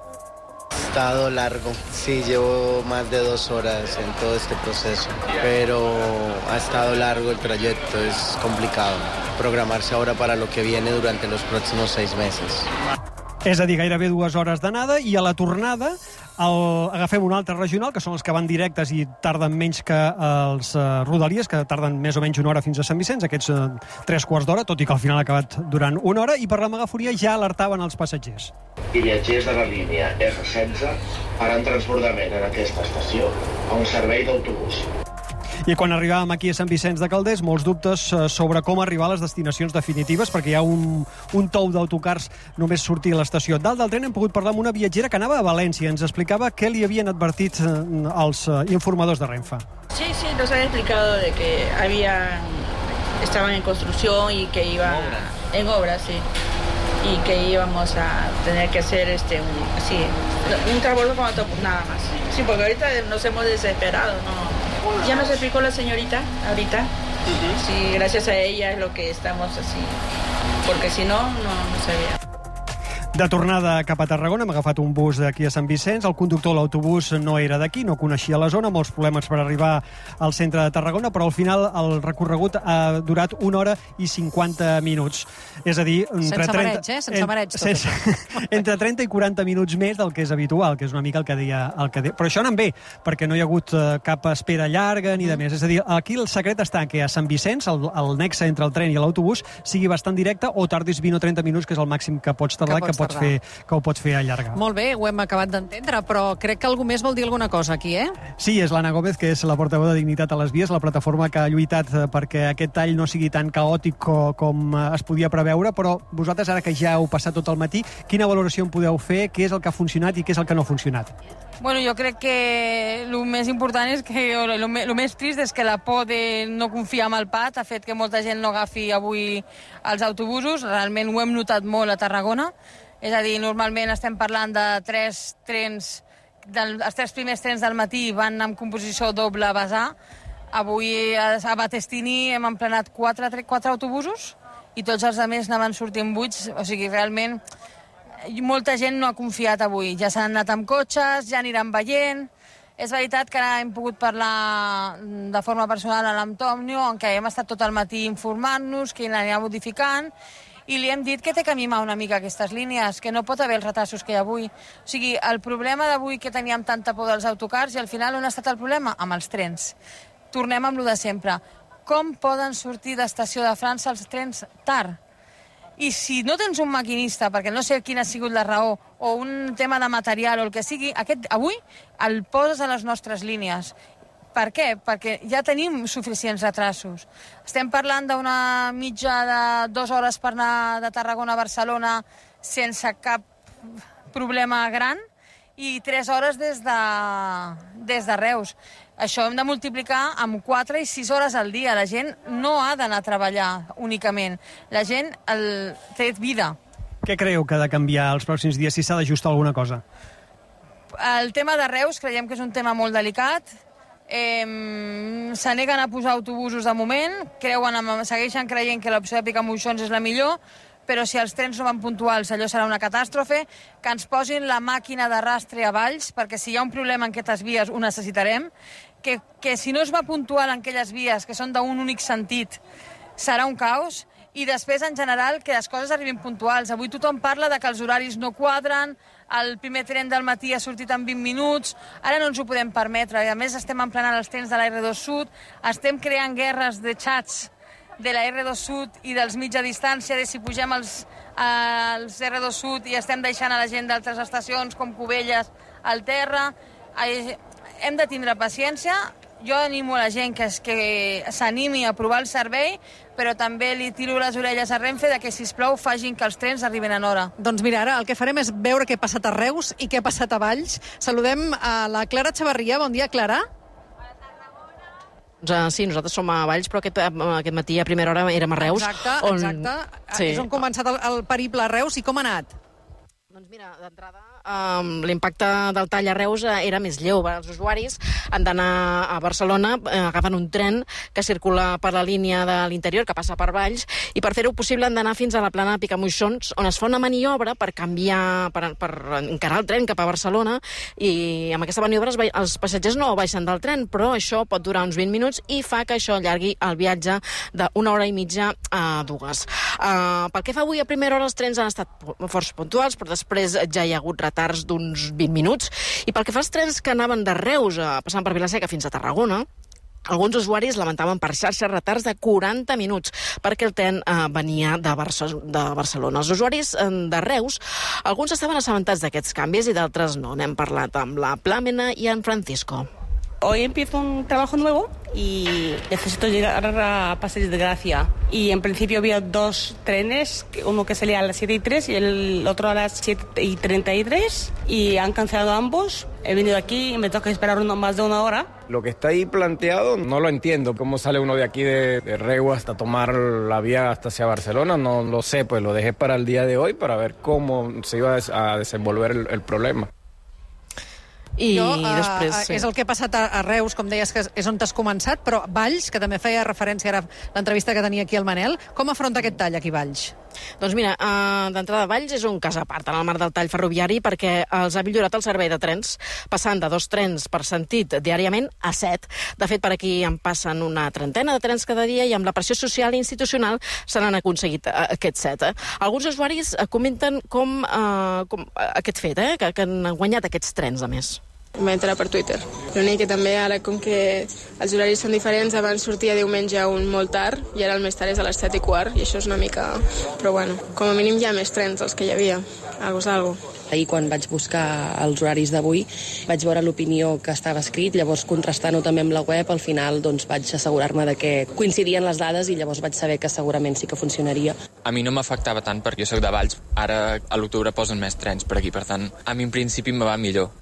Ha estado largo, sí, llevo más de dos horas en todo este proceso, pero ha estado largo el trayecto, es complicado programarse ahora para lo que viene durante los próximos seis meses. És a dir, gairebé dues hores d'anada, i a la tornada el, agafem un altre regional, que són els que van directes i tarden menys que els uh, Rodalies, que tarden més o menys una hora fins a Sant Vicenç, aquests uh, tres quarts d'hora, tot i que al final ha acabat durant una hora, i per la megafonia ja alertaven els passatgers. I viatgers de la línia erre setze faran transbordament en aquesta estació a un servei d'autobús. I quan arribàvem aquí a Sant Vicenç de Calders, molts dubtes sobre com arribar a les destinacions definitives, perquè hi ha un, un tou d'autocars només sortir a l'estació. Dalt del tren hem pogut parlar amb una viatgera que anava a València. Ens explicava què li havien advertit els informadors de Renfe. Sí, sí, nos han explicado de que había, estaban en construcción y que iba en obra, sí. Y que íbamos a tener que hacer este un, así, un transbordo con autobús, nada más. Sí, porque ahorita nos hemos desesperado, ¿no? Ya nos explicó la señorita ahorita. Uh-huh. Sí, gracias a ella es lo que estamos así. Porque si no, no, no sabía. De tornada cap a Tarragona hem agafat un bus d'aquí a Sant Vicenç. El conductor de l'autobús no era d'aquí, no coneixia la zona, molts problemes per arribar al centre de Tarragona, però al final el recorregut ha durat una hora i cinquanta minuts. És a dir, entre sense trenta... mareig, eh? Sense mareig. Tot sense... entre trenta i quaranta minuts més del que és habitual, que és una mica el que deia... El que deia. Però això anant bé, perquè no hi ha hagut cap espera llarga ni de més. És a dir, aquí el secret està que a Sant Vicenç, el, el nexe entre el tren i l'autobús, sigui bastant directe o tardis vint o trenta minuts, que és el màxim que pots tardar, que, pots que pots fer, que ho pots fer allargar. Molt bé, ho hem acabat d'entendre, però crec que algú més vol dir alguna cosa aquí, eh? Sí, és l'Anna Gómez, que és la portaveu de Dignitat a les Vies, la plataforma que ha lluitat perquè aquest tall no sigui tan caòtic com es podia preveure, però vosaltres, ara que ja heu passat tot el matí, quina valoració en podeu fer? Què és el que ha funcionat i què és el que no ha funcionat? Bueno, jo crec que el més important és que, el més trist és que la por de no confiar en el P A T ha fet que molta gent no agafi avui els autobusos. Realment ho hem notat molt a Tarragona. És a dir, normalment estem parlant de tres trens, del, els tres primers trens del matí van amb composició doble a Besà. Avui a Batestini hem emplenat quatre, quatre autobusos i tots els altres anaven sortint buits. O sigui, realment, molta gent no ha confiat avui. Ja s'han anat amb cotxes, ja aniran veient. És veritat que ara hem pogut parlar de forma personal a l'Antonio, en què hem estat tot el matí informant-nos, que l'anirà modificant, i li hem dit que té que mimar una mica aquestes línies, que no pot haver els retarsos que hi ha avui. O sigui, el problema d'avui que teníem tanta por dels autocars, i al final on ha estat el problema? Amb els trens. Tornem amb lo de sempre. Com poden sortir d'Estació de França els trens tard? I si no tens un maquinista, perquè no sé quina ha sigut la raó, o un tema de material o el que sigui, aquest avui el poses a les nostres línies. Per què? Perquè ja tenim suficients retrasos. Estem parlant d'una mitja de dues hores per anar de Tarragona a Barcelona sense cap problema gran i tres hores des de, des de Reus. Això hem de multiplicar amb quatre i sis hores al dia. La gent no ha d'anar a treballar únicament. La gent el, té vida. Què creieu que ha de canviar els pròxims dies, si s'ha d'ajustar alguna cosa? El tema de Reus creiem que és un tema molt delicat. Eh, se neguen a posar autobusos de moment, creuen, segueixen creient que l'opció de Picamoixons és la millor, però si els trens no van puntuals allò serà una catàstrofe, que ens posin la màquina de rastre a Valls, perquè si hi ha un problema en aquestes vies ho necessitarem, que, que si no es va puntual en aquelles vies que són d'un únic sentit serà un caos, i després, en general, que les coses arribin puntuals. Avui tothom parla de que els horaris no quadren, el primer tren del matí ha sortit en vint minuts, ara no ens ho podem permetre. A més, estem emplenant els trens de la erre dos Sud, estem creant guerres de xats de la erre dos Sud i dels mitja distància, de si pugem als, als erre dos Sud i estem deixant a la gent d'altres estacions, com Cubelles, al terra. Hem de tindre paciència. Jo animo a la gent que, que s'animi a provar el servei, però també li tiro les orelles a Renfe de que, sisplau, facin que els trens arriben en hora. Doncs mira, ara el que farem és veure què ha passat a Reus i què ha passat a Valls. Saludem a la Clara Chavarria. Bon dia, Clara. Sí, nosaltres som a Valls, però aquest, aquest matí a primera hora érem a Reus. Exacte, on... exacte. Sí. És on ha començat el, el periple a Reus i com ha anat? Doncs mira, d'entrada, um, l'impacte del tall a Reus era més lleu. Els usuaris han d'anar a Barcelona, eh, agafen un tren que circula per la línia de l'interior, que passa per Valls, i per fer-ho possible han d'anar fins a la plana de Picamoixons, on es fa una maniobra per canviar, per, per encarar el tren cap a Barcelona, i amb aquesta maniobra els passatgers no baixen del tren, però això pot durar uns vint minuts i fa que això allargui el viatge d'una hora i mitja a dues. Uh, pel que fa avui a primera hora, els trens han estat força puntuals, però després ja hi ha hagut retards d'uns vint minuts. I pel que fa als trens que anaven de Reus, eh, passant per Vila-seca fins a Tarragona, alguns usuaris lamentaven per xarxa retards de quaranta minuts perquè el tren eh, venia de, Barce de Barcelona. Els usuaris eh, de Reus, alguns estaven assabentats d'aquests canvis i d'altres no. N'hem parlat amb la Plàmena i en Francisco. Hoy empiezo un trabajo nuevo y necesito llegar a Paseo de Gracia. Y en principio había dos trenes, uno que salía a las siete y tres y el otro a las siete y treinta y tres. Y han cancelado ambos. He venido aquí y me toca esperar uno, más de una hora. Lo que está ahí planteado no lo entiendo. ¿Cómo sale uno de aquí de, de Reus hasta tomar la vía hasta hacia Barcelona? No lo sé, pues lo dejé para el día de hoy para ver cómo se iba a desenvolver el, el problema. I jo, després, uh, sí. És el que ha passat a, a Reus, com deies, que és on t'has començat, però Valls, que també feia referència ara l'entrevista que tenia aquí el Manel, com afronta aquest tall aquí Valls? Doncs mira, uh, d'entrada Valls és un cas a part en el marc del tall ferroviari perquè els ha millorat el servei de trens, passant de dos trens per sentit diàriament a set. De fet, per aquí en passen una trentena de trens cada dia i amb la pressió social i institucional se n'han aconseguit uh, aquests set. Eh? Alguns usuaris uh, comenten com, uh, com uh, aquest fet, eh? que, que han guanyat aquests trens, a més. Em vaig entrar per Twitter. L'únic que també ara, com que els horaris són diferents, abans sortia diumenge un molt tard i ara el més tard és a les set i quart, i això és una mica... Però bueno, com a mínim hi ha més trens dels que hi havia. Algo és algo. Ahir, quan vaig buscar els horaris d'avui, vaig veure l'opinió que estava escrit, llavors contrastant-ho també amb la web, al final doncs, vaig assegurar-me de que coincidien les dades i llavors vaig saber que segurament sí que funcionaria. A mi no m'afectava tant perquè jo soc de Valls. Ara a l'octubre posen més trens per aquí, per tant, a mi en principi me va millor.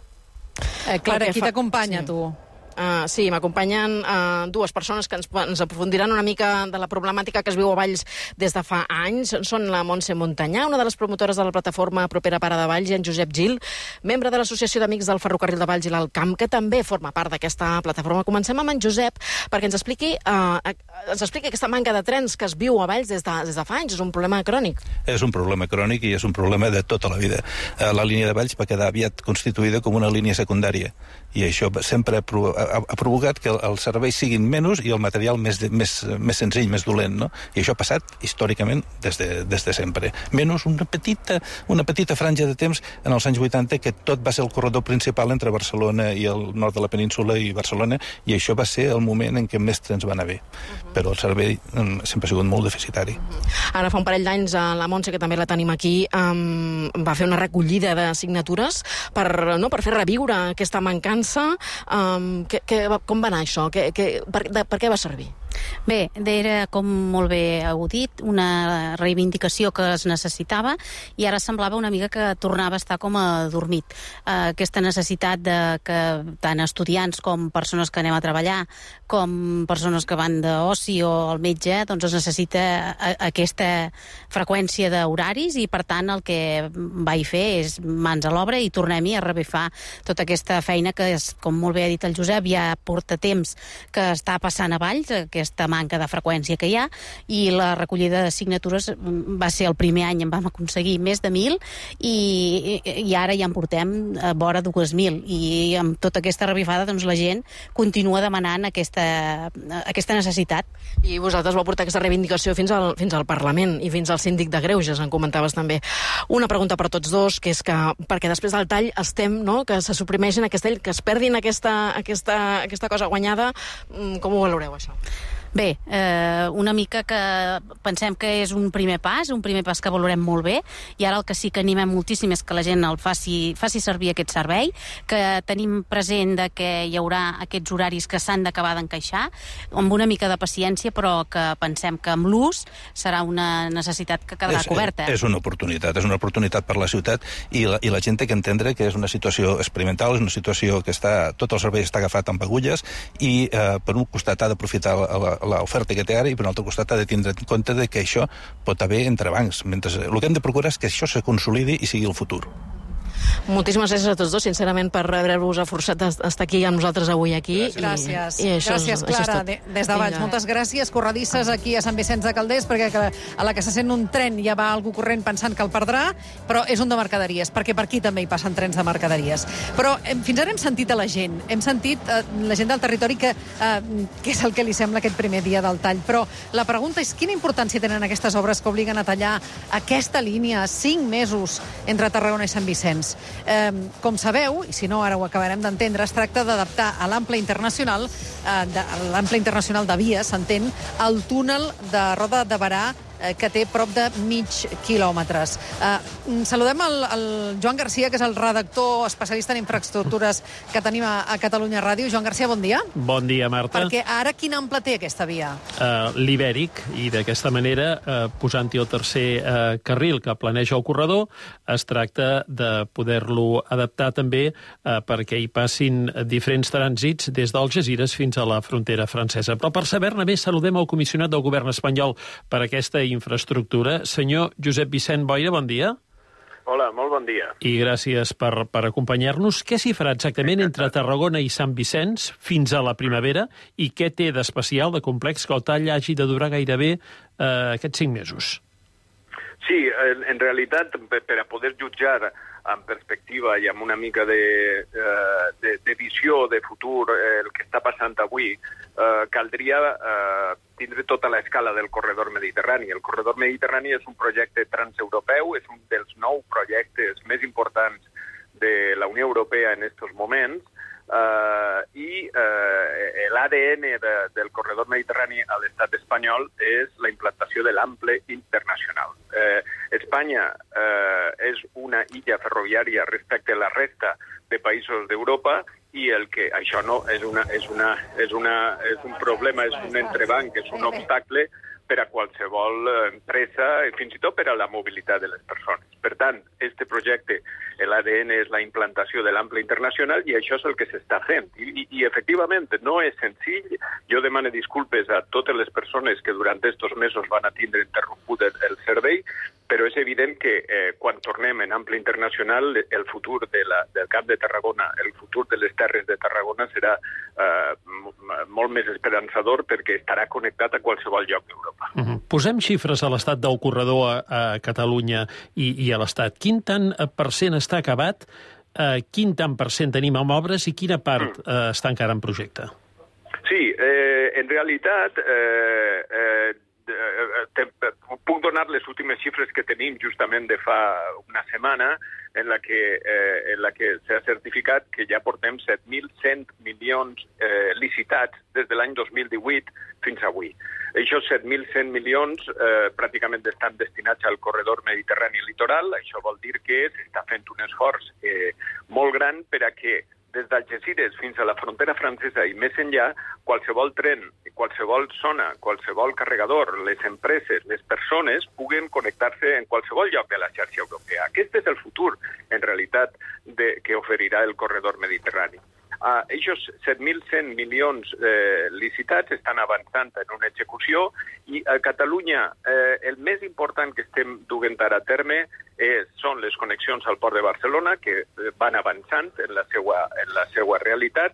Eh, Clara, qui t'acompanya, sí. tu? Uh, sí, m'acompanyen uh, dues persones que ens, ens aprofundiran una mica de la problemàtica que es viu a Valls des de fa anys. Són la Montse Montanyà, una de les promotores de la plataforma Propera Para de Valls, i en Josep Gil, membre de l'Associació d'Amics del Ferrocarril de Valls i l'Alt Camp, que també forma part d'aquesta plataforma. Comencem amb en Josep perquè ens expliqui, uh, ens expliqui aquesta manca de trens que es viu a Valls des de, des de fa anys. És un problema crònic. És un problema crònic i és un problema de tota la vida. Uh, la línia de Valls va quedar aviat constituïda com una línia secundària i això sempre ha ha, ha provocat que els serveis siguin menys i el material més, de, més, més senzill, més dolent, no? I això ha passat històricament des de, des de sempre. Menys una petita, una petita franja de temps en els anys vuitanta que tot va ser el corredor principal entre Barcelona i el nord de la península i Barcelona, i això va ser el moment en què més trens van haver. Uh-huh. Però el servei um, sempre ha sigut molt deficitari. Uh-huh. Ara fa un parell d'anys la Montse, que també la tenim aquí, um, va fer una recollida de signatures per, no, per fer reviure aquesta mancança. Um, que, que, com va anar això? Que, que, per, de, per què va servir? Bé, era, com molt bé heu dit, una reivindicació que es necessitava i ara semblava una mica que tornava a estar com adormit. Uh, aquesta necessitat de que tant estudiants com persones que anem a treballar, com persones que van d'oci o al metge, doncs es necessita a, a aquesta freqüència d'horaris i, per tant, el que vaig fer és mans a l'obra i tornem-hi a revifar tota aquesta feina que, és, com molt bé ha dit el Josep, ja porta temps que està passant a Valls, aquesta aquesta manca de freqüència que hi ha, i la recollida de signatures va ser el primer any, en vam aconseguir més de mil, i, i ara ja en portem a vora dues mil, i amb tota aquesta revifada doncs, la gent continua demanant aquesta, aquesta necessitat. I vosaltres vau portar aquesta reivindicació fins al, fins al Parlament i fins al síndic de Greuges, en comentaves també. Una pregunta per tots dos, que és que, perquè després del tall estem, no?, que se suprimeixin aquest tall, que es perdin aquesta, aquesta, aquesta cosa guanyada, com ho valoreu, això? Bé, eh, una mica que pensem que és un primer pas, un primer pas que valorem molt bé, i ara el que sí que animem moltíssim és que la gent el faci, faci servir aquest servei, que tenim present de que hi haurà aquests horaris que s'han d'acabar d'encaixar, amb una mica de paciència, però que pensem que amb l'ús serà una necessitat que quedarà és, coberta. És una oportunitat, és una oportunitat per la ciutat, i la, i la gent té que entendre que és una situació experimental, és una situació que està, tot el servei està agafat amb agulles, i eh, per un costat ha d'aprofitar la, l'oferta que té ara, i per un altre costat ha de tindre en compte de que això pot haver entrebancs. Mentre, el que hem de procurar és que això se consolidi i sigui el futur. Moltíssimes gràcies a tots dos, sincerament, per haver-vos forçat d'estar aquí amb nosaltres avui aquí. Gràcies. I, i això gràcies, és, Clara, això és des de Valls. Moltes gràcies, corredisses aquí a Sant Vicenç de Calders, perquè a la que se sent un tren ja va algú corrent pensant que el perdrà, però és un de mercaderies, perquè per aquí també hi passen trens de mercaderies. Però fins ara hem sentit a la gent, hem sentit eh, la gent del territori que, eh, que és el que li sembla aquest primer dia del tall. Però la pregunta és quina importància tenen aquestes obres que obliguen a tallar aquesta línia cinc mesos entre Tarragona i Sant Vicenç. Eh, com sabeu, i si no ara ho acabarem d'entendre, es tracta d'adaptar a l'ample internacional, eh, de, l'ample internacional de vies, s'entén, el túnel de Roda de Berà, eh, que té prop de mig quilòmetres. Eh, saludem el, el Joan Garcia, que és el redactor especialista en infraestructures que tenim a, a Catalunya Ràdio. Joan Garcia, bon dia. Bon dia, Marta. Perquè ara quin ample té aquesta via? Uh, L'Ibèric, i d'aquesta manera, uh, posant-hi el tercer uh, carril que planeja el corredor, es tracta de poder-lo adaptar també uh, perquè hi passin diferents trànsits des d'Algesires fins a la frontera francesa. Però per saber-ne més, saludem el comissionat del govern espanyol per aquesta infraestructura, senyor Josep Vicent Boira, bon dia. Hola, molt bon dia. I gràcies per, per acompanyar-nos. Què s'hi farà exactament entre Tarragona i Sant Vicenç fins a la primavera, i què té d'especial, de complex, que el tall hagi de durar gairebé eh, aquests cinc mesos? Sí, en, en realitat, per a poder jutjar en perspectiva i amb una mica de, de, de visió de futur el que està passant avui, eh, caldria eh, tindre tota l'escala del corredor mediterrani. El corredor mediterrani és un projecte transeuropeu, és un dels nou projectes més importants de la Unió Europea en aquests moments, Uh, i uh, l'A D N de, del corredor mediterrani a l'estat espanyol és la implantació de l'ample internacional. Uh, Espanya uh, és una illa ferroviària respecte a la resta de països d'Europa, i el que això no és una és una és una és un problema, és un entrebanc, és un obstacle per a qualsevol empresa, fins i tot per a la mobilitat de les persones. Per tant, este projecte, l'A D N és la implantació de l'ample internacional, i això és el que s'està fent. I, i, i efectivament, no és senzill. Jo demano disculpes a totes les persones que durant estos mesos van a tindre interromput el, el servei, però és evident que eh, quan tornem en ample internacional, el futur de la, del Camp de Tarragona, el futur de les terres de Tarragona serà eh, molt més esperançador, perquè estarà connectat a qualsevol lloc d'Europa. Uh -huh. Posem xifres a l'estat del corredor a, a Catalunya i, i a l'Estat. Quin tant per cent està acabat, eh, quin tant per cent tenim amb obres i quina part eh, està encara en projecte? Sí, eh, en realitat... Eh, eh, Te, puc donar les últimes xifres que tenim justament de fa una setmana, en la que, eh, en la que s'ha certificat que ja portem set mil cent milions eh, licitats des de l'any dos mil divuit fins avui. Aquests set mil cent milions eh, pràcticament estan destinats al corredor mediterrani litoral. Això vol dir que s'està fent un esforç eh, molt gran per a que des d'Algesires fins a la frontera francesa i més enllà, qualsevol tren, qualsevol zona, qualsevol carregador, les empreses, les persones puguen connectar-se en qualsevol lloc de la xarxa europea. Aquest és el futur, en realitat, de, que oferirà el corredor mediterrani. Uh, Aquests set mil cent milions eh, licitats estan avançant en una execució, i a Catalunya eh, el més important que estem duent ara a terme eh, són les connexions al port de Barcelona, que van avançant en la seva, en la seva realitat.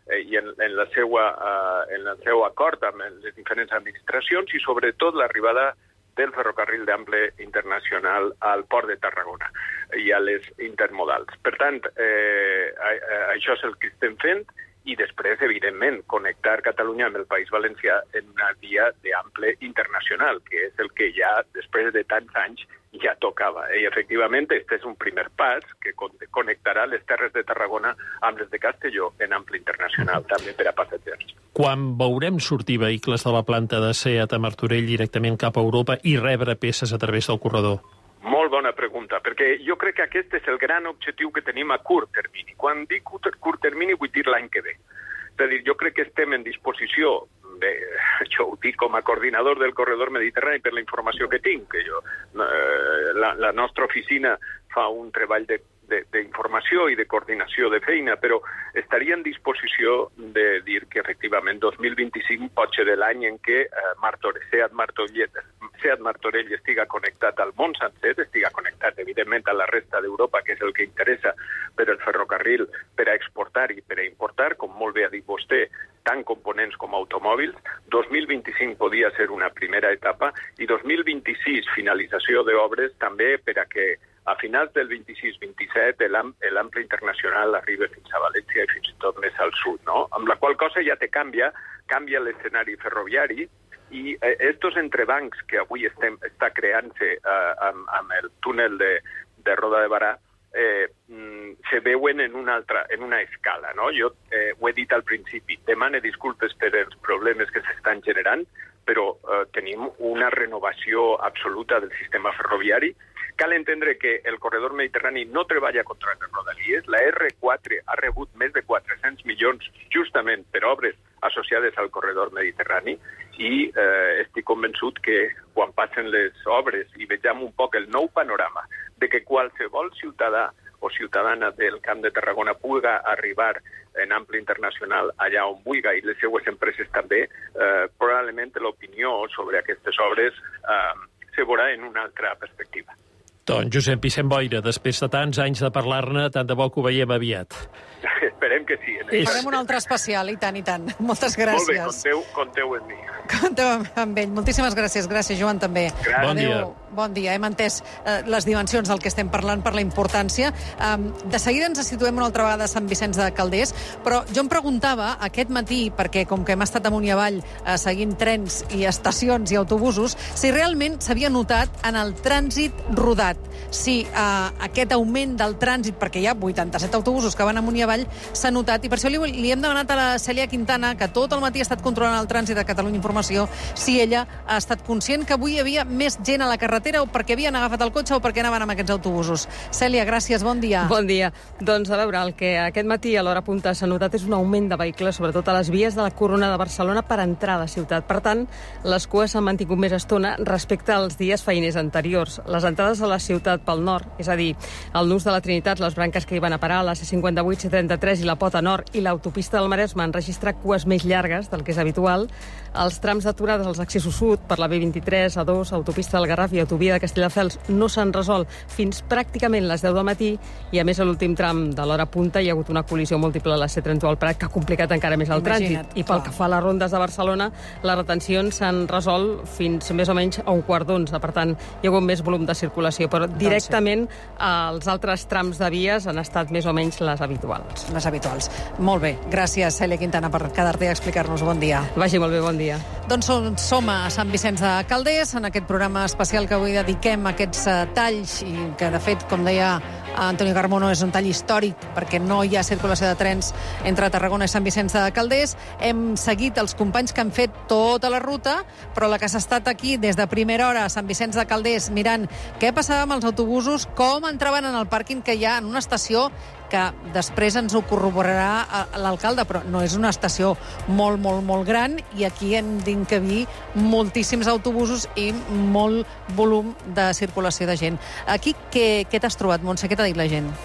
eh, i en, en, la seua, eh, en el seu acord amb les diferents administracions i sobretot l'arribada del ferrocarril d'ample internacional al port de Tarragona i a les intermodals. Per tant, eh, això és el que estem fent i després, evidentment, connectar Catalunya amb el País Valencià en una via d'ample internacional, que és el que ja, després de tants anys, ja tocava. I, efectivament, aquest és un primer pas que connectarà les Terres de Tarragona amb les de Castelló en ample internacional, també per a passatgers. Quan veurem sortir vehicles de la planta de SEAT a Martorell directament cap a Europa i rebre peces a través del corredor? Molt bona pregunta, perquè jo crec que aquest és el gran objectiu que tenim a curt termini. Quan dic curt termini vull dir l'any que ve. És a dir, jo crec que estem en disposició, de, jo ho dic com a coordinador del corredor mediterrani per la informació que tinc, que jo, eh, la, la nostra oficina fa un treball de d'informació i de coordinació de feina, però estaria en disposició de dir que efectivament dos mil vint-i-cinc pot ser de l'any en què eh, Martorell, SEAT Martorell, SEAT Martorell estiga connectat al món sencer, estiga connectat evidentment a la resta d'Europa, que és el que interessa per el ferrocarril per a exportar i per a importar, com molt bé ha dit vostè, tant components com automòbils. dos mil vint-i-cinc podia ser una primera etapa i dos mil vint-i-sis finalització d'obres també per a que a finals del vint-i-sis vint-i-set l'ample internacional arriba fins a València i fins i tot més al sud, no? Amb la qual cosa ja te canvia, canvia l'escenari ferroviari i eh, estos entrebancs que avui estem, està creant-se eh, amb, amb el túnel de, de Roda de Barà eh, mm, se veuen en una, altra, en una escala, no? Jo eh, ho he dit al principi, demane disculpes per els problemes que s'estan generant, però eh, tenim una renovació absoluta del sistema ferroviari. Cal entendre que el corredor mediterrani no treballa contra les rodalies. La erre quatre ha rebut més de quatre-cents milions justament per obres associades al corredor mediterrani i eh, estic convençut que quan passen les obres i vegem un poc el nou panorama de que qualsevol ciutadà o ciutadana del Camp de Tarragona puga arribar en ample internacional allà on vulgui i les seues empreses també, eh, probablement l'opinió sobre aquestes obres eh, se veurà en una altra perspectiva. Doncs Josep Vicent Boira, després de tants anys de parlar-ne, tant de bo que ho veiem aviat. Esperem que sí. És... Farem un altre especial, i tant, i tant. Moltes gràcies. Molt bé, compteu, compteu amb mi. Compteu amb ell. Moltíssimes gràcies. Gràcies, Joan, també. Gràcies. Bon dia. Bon dia. Hem entès eh, les dimensions del que estem parlant per la importància. Um, de seguida ens situem una altra vegada a Sant Vicenç de Calders, però jo em preguntava aquest matí, perquè com que hem estat amunt i avall eh, seguint trens i estacions i autobusos, si realment s'havia notat en el trànsit rodat, si eh, aquest augment del trànsit, perquè hi ha vuitanta-set autobusos que van amunt i avall, s'ha notat, i per això li, li hem demanat a la Cèlia Quintana, que tot el matí ha estat controlant el trànsit de Catalunya Informació, si ella ha estat conscient que avui hi havia més gent a la carretera o perquè havien agafat el cotxe o perquè anaven amb aquests autobusos. Cèlia, gràcies, bon dia. Bon dia. Doncs a veure, el que aquest matí a l'hora punta s'ha notat és un augment de vehicles, sobretot a les vies de la Corona de Barcelona per entrar a la ciutat. Per tant, les cues s'han mantingut més estona respecte als dies feiners anteriors. Les entrades a la ciutat pel nord, és a dir, el nus de la Trinitat, les branques que hi van a parar, la C cinquanta-vuit, C trenta-tres i la Pota Nord i l'autopista del Maresme han registrat cues més llargues del que és habitual. Els trams d'aturades als accessos sud per la B vint-i-tres, A dos, autopista del Garraf i autovia de Castelldefels no s'han resolt fins pràcticament les deu del matí i, a més, a l'últim tram de l'hora punta hi ha hagut una col·lisió múltiple a la C trenta u al Prat que ha complicat encara més el Imagina't, trànsit. I pel clar. que fa a les rondes de Barcelona, les retencions s'han resolt fins més o menys a un quart d'onze. Per tant, hi ha hagut més volum de circulació, però directament els altres trams de vies han estat més o menys les habituals. Les habituals. Molt bé. Gràcies, Cèlia Quintana, per quedar-te a explicar-nos. Bon dia. Vagi molt bé, bon dia. Doncs som, som a Sant Vicenç de Calders, en aquest programa especial que avui dediquem a aquests uh, talls i que, de fet, com deia Antonio Carmona, és un tall històric perquè no hi ha circulació de trens entre Tarragona i Sant Vicenç de Calders. Hem seguit els companys que han fet tota la ruta, però la que s'ha estat aquí des de primera hora a Sant Vicenç de Calders mirant què passava amb els autobusos, com entraven en el pàrquing que hi ha en una estació que després ens ho corroborarà l'alcalde, però no és una estació molt, molt, molt gran i aquí hem d'encabir moltíssims autobusos i molt volum de circulació de gent. Aquí què, què t'has trobat, Montse? Què t'ha dit la gent?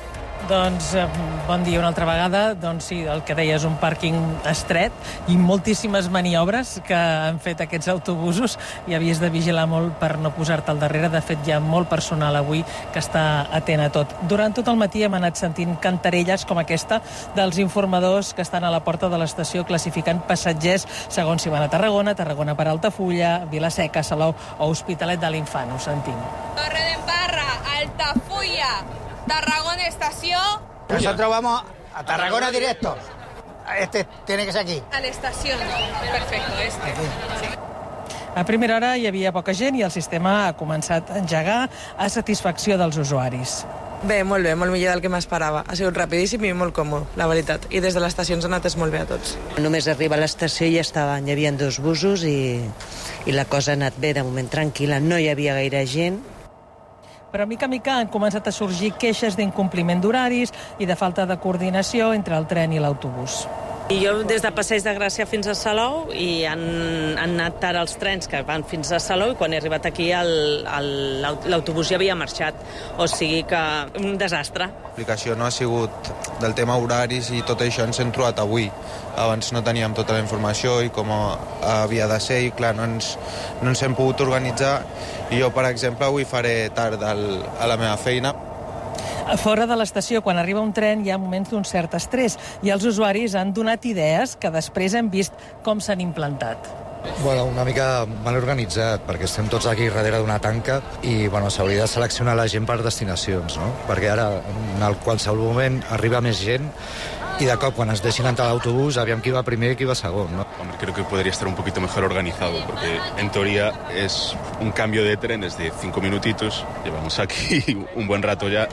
Doncs bon dia una altra vegada. Doncs sí, el que deia és un pàrquing estret i moltíssimes maniobres que han fet aquests autobusos i havies de vigilar molt per no posar-te al darrere. De fet, hi ha molt personal avui que està atent a tot. Durant tot el matí hem anat sentint cantarelles com aquesta dels informadors que estan a la porta de l'estació classificant passatgers segons si van a Tarragona, Tarragona per Altafulla, Vila-seca, Salou o Hospitalet de l'Infant. Ho sentim. Torre d'Embarra, Altafulla, Tarragona estació. Nosotros vamos a Tarragona directo. Este tiene que ser aquí. A la estación. Perfecto, este. Sí. A primera hora hi havia poca gent i el sistema ha començat a engegar a satisfacció dels usuaris. Bé, molt bé, molt millor del que m'esperava. Ha sigut rapidíssim i molt còmode, la veritat. I des de l'estació ens ha anat molt bé a tots. Només arriba a l'estació i ja estaven, hi havia dos busos i, i la cosa ha anat bé, de moment tranquil·la. No hi havia gaire gent. Però mica a mica han començat a sorgir queixes d'incompliment d'horaris i de falta de coordinació entre el tren i l'autobús. I jo des de Passeig de Gràcia fins a Salou i han, han anat tard els trens que van fins a Salou i quan he arribat aquí l'autobús ja havia marxat. O sigui que un desastre. L'aplicació no ha sigut del tema horaris i tot això ens hem trobat avui. Abans no teníem tota la informació i com havia de ser i clar, no ens, no ens hem pogut organitzar i jo, per exemple, avui faré tard al, a la meva feina. Fora de l'estació, quan arriba un tren, hi ha moments d'un cert estrès i els usuaris han donat idees que després hem vist com s'han implantat. Bueno, una mica mal organitzat, perquè estem tots aquí darrere d'una tanca i bueno, s'hauria de seleccionar la gent per destinacions, no? Perquè ara, en el qualsevol moment, arriba més gent y de cop, cuando nos deixin entrar al autobús, aviam qui va primer y qui va segon, ¿no? Hombre, creo que podría estar un poquito mejor organizado, porque en teoría es un cambio de trenes de cinco minutitos. Llevamos aquí un buen rato ya.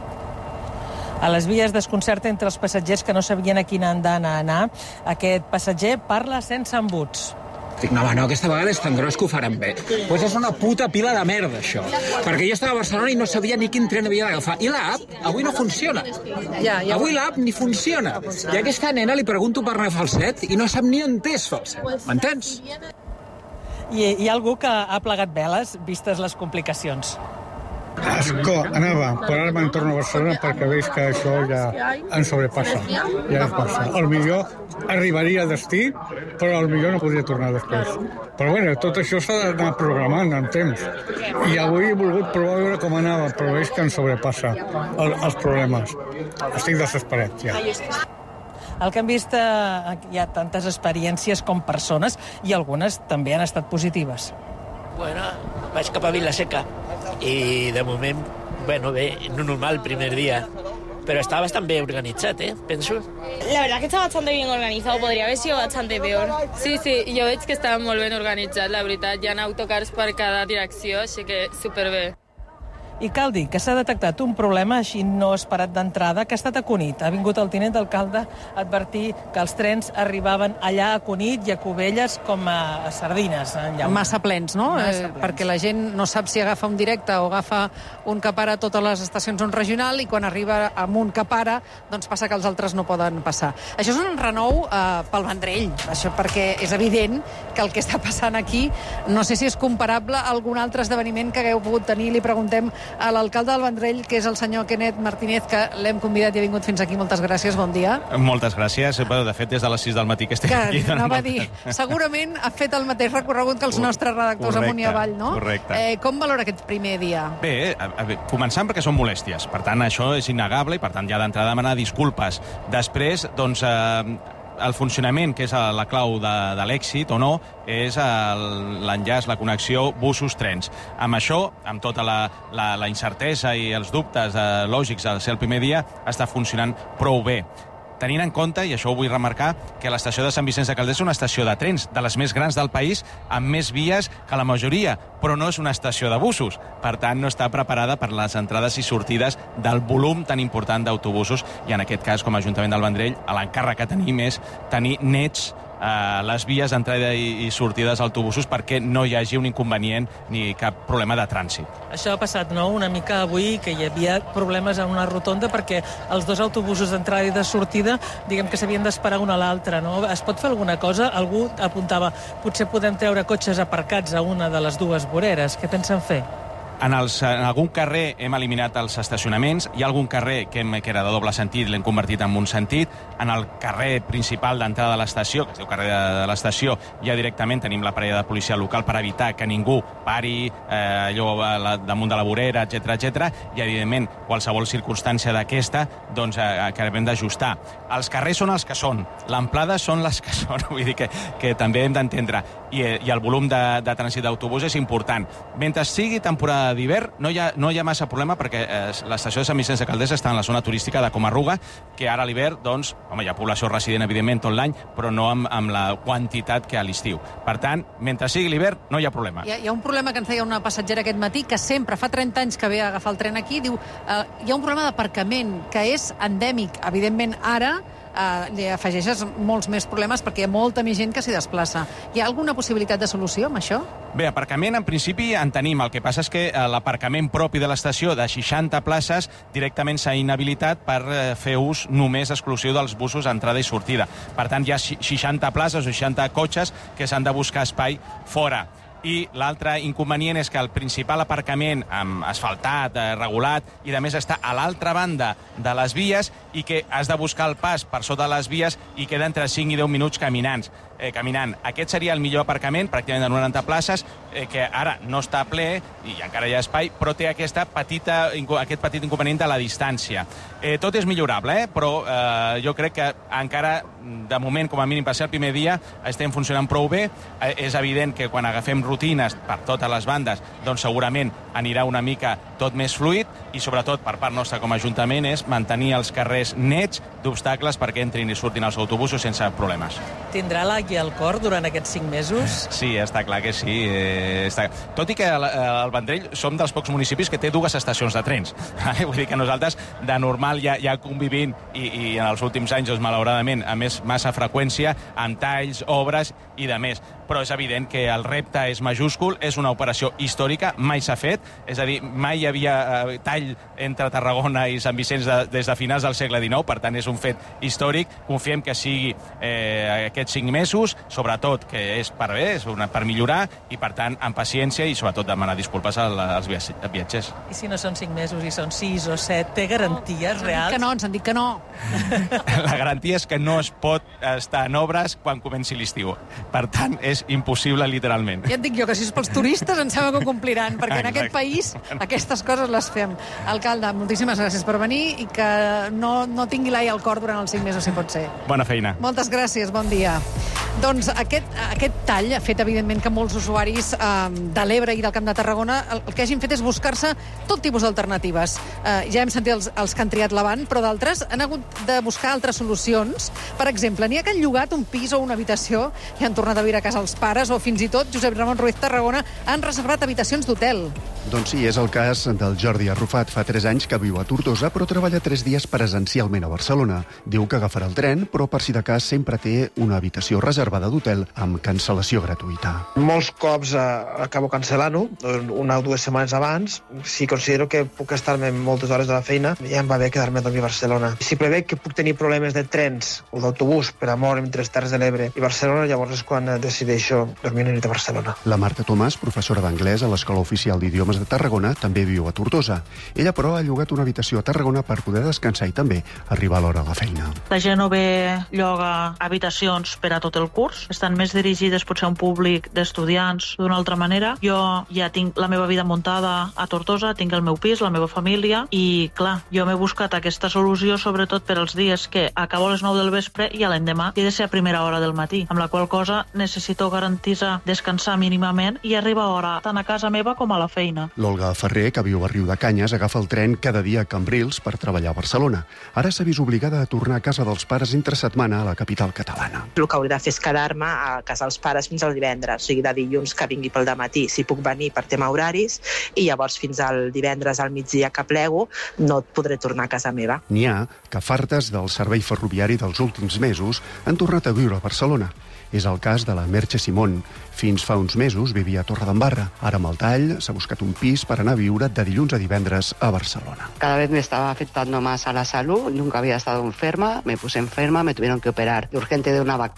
A les vies desconcerta entre els passatgers que no sabien a quina andana anar. Aquest passatger parla sense embuts. Dic, no, no, aquesta vegada és tan gros que ho faran bé. Pues és una puta pila de merda, això. Perquè jo estava a Barcelona i no sabia ni quin tren havia d'agafar. I l'app avui no funciona. Ja, ja. Avui l'app ni funciona. I a aquesta nena li pregunto per anar a Falset i no sap ni on és Falset. M'entens? I hi ha algú que ha plegat veles, vistes les complicacions. Escó, anava, però ara me'n torno a Barcelona perquè veig que això ja em sobrepassa. Ja ens passa. Al millor arribaria a destí, però al millor no podria tornar després. Però bueno, tot això s'ha d'anar programant en temps. I avui he volgut provar a veure com anava, però veig que em sobrepassa el, els problemes. Estic desesperat, ja. El que hem vist, eh, hi ha tantes experiències com persones i algunes també han estat positives. Bueno, vaig cap a Vila-seca i de moment, bueno, bé, no normal el primer dia, pero está bastante bien organitzat, ¿eh? Penso. La verdad que está bastante bien organizado, podría haber sido bastante peor. Sí, sí, jo veig que està molt ben organitzat, la veritat. Hi ha autocars per cada direcció, així que superbé. I cal dir que s'ha detectat un problema així no esperat d'entrada que ha estat a Cunit. Ha vingut el tinent d'alcalde a advertir que els trens arribaven allà a Cunit i a Cubelles com a sardines. Massa plens, no? Massa plens. Eh, perquè la gent no sap si agafa un directe o agafa un que para a totes les estacions on regional i quan arriba amb un que para, doncs passa que els altres no poden passar. Això és un renou eh, pel Vendrell, això perquè és evident que el que està passant aquí no sé si és comparable a algun altre esdeveniment que hagueu pogut tenir. Li preguntem a l'alcalde del Vendrell, que és el senyor Kenneth Martínez, que l'hem convidat i ha vingut fins aquí. Moltes gràcies, bon dia. Moltes gràcies. De fet, des de les sis del matí que estic que aquí. Que anava a dir, segurament ha fet el mateix recorregut que els nostres redactors correcte, amunt i avall, no? Correcte. Eh, com valora aquest primer dia? Bé, a, a, començant perquè són molèsties. Per tant, això és innegable i, per tant, ja d'entrada demanar disculpes. Després, doncs... Eh, el funcionament, que és la clau de, de l'èxit o no, és l'enllaç, la connexió busos-trens. Amb això, amb tota la, la, la incertesa i els dubtes eh, lògics al ser el primer dia, està funcionant prou bé. Tenint en compte, i això ho vull remarcar, que l'estació de Sant Vicenç de Calders és una estació de trens, de les més grans del país, amb més vies que la majoria, però no és una estació de busos. Per tant, no està preparada per les entrades i sortides del volum tan important d'autobusos, i en aquest cas, com a Ajuntament del Vendrell, l'encàrrec que tenim és tenir nets Uh, les vies d'entrada i, i sortida dels autobusos perquè no hi hagi un inconvenient ni cap problema de trànsit. Això ha passat, no?, una mica avui, que hi havia problemes en una rotonda perquè els dos autobusos d'entrada i de sortida, diguem que s'havien d'esperar un a l'altre, no? Es pot fer alguna cosa? Algú apuntava, potser podem treure cotxes aparcats a una de les dues voreres. Què pensen fer? En, els, en algun carrer hem eliminat els estacionaments, hi ha algun carrer que, hem, que era de doble sentit, l'hem convertit en un sentit. En el carrer principal d'entrada de l'estació, que es diu carrer de, de l'estació, ja directament tenim la parella de policia local per evitar que ningú pari eh, allò la, damunt de la vorera, etcètera, etcètera, i evidentment qualsevol circumstància d'aquesta doncs eh, acabem d'ajustar. Els carrers són els que són, l'amplada són les que són, vull dir que, que també hem d'entendre, i, i el volum de, de trànsit d'autobús és important. Mentre sigui temporada d'hivern no, hi ha, no hi ha massa problema perquè eh, l'estació de Sant Vicenç de Calders està en la zona turística de Comarruga, que ara a l'hivern, doncs, home, hi ha població resident, evidentment, tot l'any, però no amb, amb la quantitat que a l'estiu. Per tant, mentre sigui l'hivern, no hi ha problema. Hi ha, hi ha un problema que ens deia una passatgera aquest matí, que sempre, fa trenta anys que ve a agafar el tren aquí, diu, eh, hi ha un problema d'aparcament que és endèmic. Evidentment, ara eh, li afegeixes molts més problemes perquè hi ha molta més gent que s'hi desplaça. Hi ha alguna possibilitat de solució amb això? Bé, aparcament en principi en tenim. El que passa és que l'aparcament propi de l'estació de seixanta places directament s'ha inhabilitat per fer ús només exclusiu dels busos entrada i sortida. Per tant, hi ha seixanta places o seixanta cotxes que s'han de buscar espai fora. I l'altre inconvenient és que el principal aparcament amb asfaltat, eh, regulat, i a més està a l'altra banda de les vies i que has de buscar el pas per sota de les vies i queda entre cinc i deu minuts caminant. Eh, caminant. Aquest seria el millor aparcament, pràcticament de noranta places, eh, que ara no està ple i encara hi ha espai, però té aquesta petita, aquest petit inconvenient de la distància. Eh, tot és millorable, eh? però eh, jo crec que encara, de moment, com a mínim per ser el primer dia, estem funcionant prou bé. Eh, és evident que quan agafem rutines per totes les bandes, doncs segurament anirà una mica tot més fluid i sobretot per part nostra com a Ajuntament és mantenir els carrers nets d'obstacles perquè entrin i surtin els autobusos sense problemes. Tindrà l'A I al cor durant aquests cinc mesos? Sí, està clar que sí. Eh, està... Tot i que el, el Vendrell som dels pocs municipis que té dues estacions de trens. Eh? Vull dir que nosaltres de normal ja, ja convivint i, i en els últims anys, doncs, malauradament, a més massa freqüència, amb talls, obres i de més. Però és evident que el repte és majúscul, és una operació històrica, mai s'ha fet, és a dir, mai hi havia eh, tall entre Tarragona i Sant Vicenç de, des de finals del segle dinou, per tant és un fet històric, confiem que sigui eh, aquests cinc mesos, sobretot que és per bé, és una, per millorar, i per tant amb paciència i sobretot demanar disculpes als viatgers. I si no són cinc mesos i són sis o set, té garanties reals? Que no, ens han dit que no. La garantia és que no es pot estar en obres quan comenci l'estiu. Per tant, és impossible, literalment. Ja et dic jo que si és pels turistes em sembla que ho compliran, perquè en aquest país aquestes coses les fem. Alcalde, moltíssimes gràcies per venir i que no, no tingui l'ai al cor durant els cinc mesos, si pot ser. Bona feina. Moltes gràcies, bon dia. Doncs aquest, aquest tall ha fet, evidentment, que molts usuaris eh, de l'Ebre i del Camp de Tarragona el, el que hagin fet és buscar-se tot tipus d'alternatives. Eh, ja hem sentit els, els que han triat l'avant, però d'altres han hagut de buscar altres solucions. Per exemple, n'hi ha que han llogat un pis o una habitació i han tornat a viure a casa els pares, o fins i tot, Josep Ramon Ruiz Tarragona, han reservat habitacions d'hotel. Doncs sí, és el cas del Jordi Arrufat. Fa tres anys que viu a Tortosa, però treballa tres dies presencialment a Barcelona. Diu que agafarà el tren, però per si de cas sempre té una habitació reservada d'hotel amb cancel·lació gratuïta. Molts cops eh, acabo cancel·lant-ho, una o dues setmanes abans. Si considero que puc estar-me moltes hores de la feina, ja em va bé quedar-me a dormir a Barcelona. Si prevé que puc tenir problemes de trens o d'autobús per amor entre les Terres de l'Ebre i Barcelona, llavors és quan decideixo dormir una nit a Barcelona. La Marta Tomàs, professora d'anglès a l'Escola Oficial d'Idiomes de Tarragona, també viu a Tortosa. Ella, però, ha llogat una habitació a Tarragona per poder descansar i també arribar a l'hora a la feina. La gent no ve lloga habitacions per a tot el curs. Estan més dirigides potser a un públic d'estudiants d'una altra manera. Jo ja tinc la meva vida muntada a Tortosa, tinc el meu pis, la meva família, i, clar, jo m'he buscat aquesta solució sobretot per als dies que acabo a les nou del vespre i a l'endemà he de ser a primera hora del matí, amb la qual cosa necessito garantir-se descansar mínimament i arribar a hora tant a casa meva com a la feina. L'Olga Ferrer, que viu a Riu de Canyes, agafa el tren cada dia a Cambrils per treballar a Barcelona. Ara s'ha vist obligada a tornar a casa dels pares entre setmana a la capital catalana. El que hauré de fer és quedar-me a casa dels pares fins al divendres, o sigui, de dilluns que vingui pel dematí, si puc venir per tema horaris, i llavors fins al divendres al migdia que plego no podré tornar a casa meva. N'hi ha que, fartes del servei ferroviari dels últims mesos, han tornat a viure a Barcelona. És el cas de la Merche Simón. Fins fa uns mesos vivia a Torredembarra. Ara, amb el tall, s'ha buscat un pis para anar a viure de dilluns a divendres a Barcelona. Cada vez me estaba afectando más a la salud. Nunca había estado enferma. Me puse enferma, me tuvieron que operar de urgente de una bacteria de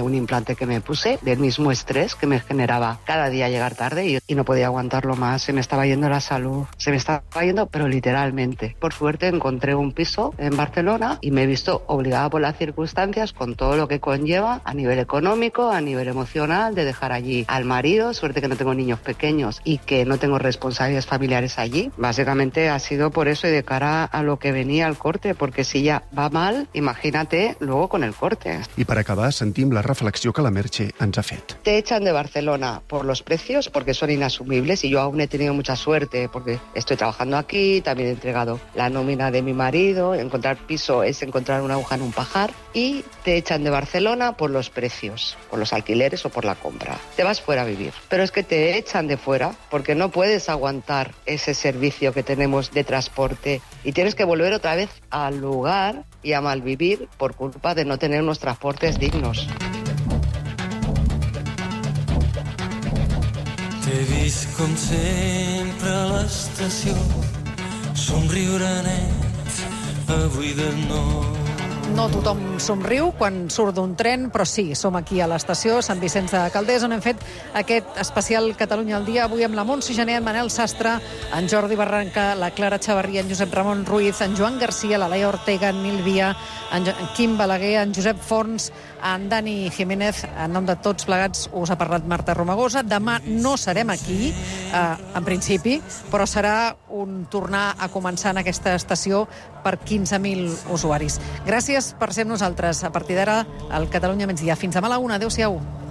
un implante que me puse, del mismo estrés que me generaba cada día llegar tarde y, y no podía aguantarlo más. Se me estaba yendo la salud, se me estaba yendo, pero literalmente. Por suerte encontré un piso en Barcelona y me he visto obligada por las circunstancias, con todo lo que conlleva a nivel económico, a nivel emocional, de dejar allí al marido. Suerte que no tengo niños pequeños y que no tengo responsabilidades familiares allí. Básicamente ha sido por eso y de cara a lo que venía al corte, porque si ya va mal, imagínate luego con el corte. I per acabar, sentim la reflexió que la Merche ens ha fet. Te echan de Barcelona por los precios, porque son inasumibles, y yo aún he tenido mucha suerte porque estoy trabajando aquí, también he entregado la nómina de mi marido. Encontrar piso es encontrar una aguja en un pajar. Y te echan de Barcelona por los precios, por los alquileres o por la compra. Te vas fuera a vivir. Pero es que te echan de fuera porque no puedes aguantar ese servicio que tenemos de transporte y tienes que volver otra vez al lugar y a malvivir por culpa de no tener unos transportes dignos. T'he vist com sempre a l'estació, somriure net, avui de nou. No tothom somriu quan surt d'un tren, però sí, som aquí a l'estació Sant Vicenç de Calders, on hem fet aquest especial Catalunya al dia, avui amb la Montse Gené, en Manel Sastre, en Jordi Barranca, la Clara Chavarria, en Josep Ramon Ruiz, en Joan Garcia, la Laia Ortega, en Nil Via, en Quim Balaguer, en Josep Forns, en Dani Jiménez. En nom de tots plegats us ha parlat Marta Romagosa. Demà no serem aquí, eh, en principi, però serà un tornar a començar en aquesta estació per quinze mil usuaris. Gràcies per ser amb nosaltres. A partir d'ara, al Catalunya Migdia. Fins demà a la una. Adéu-siau.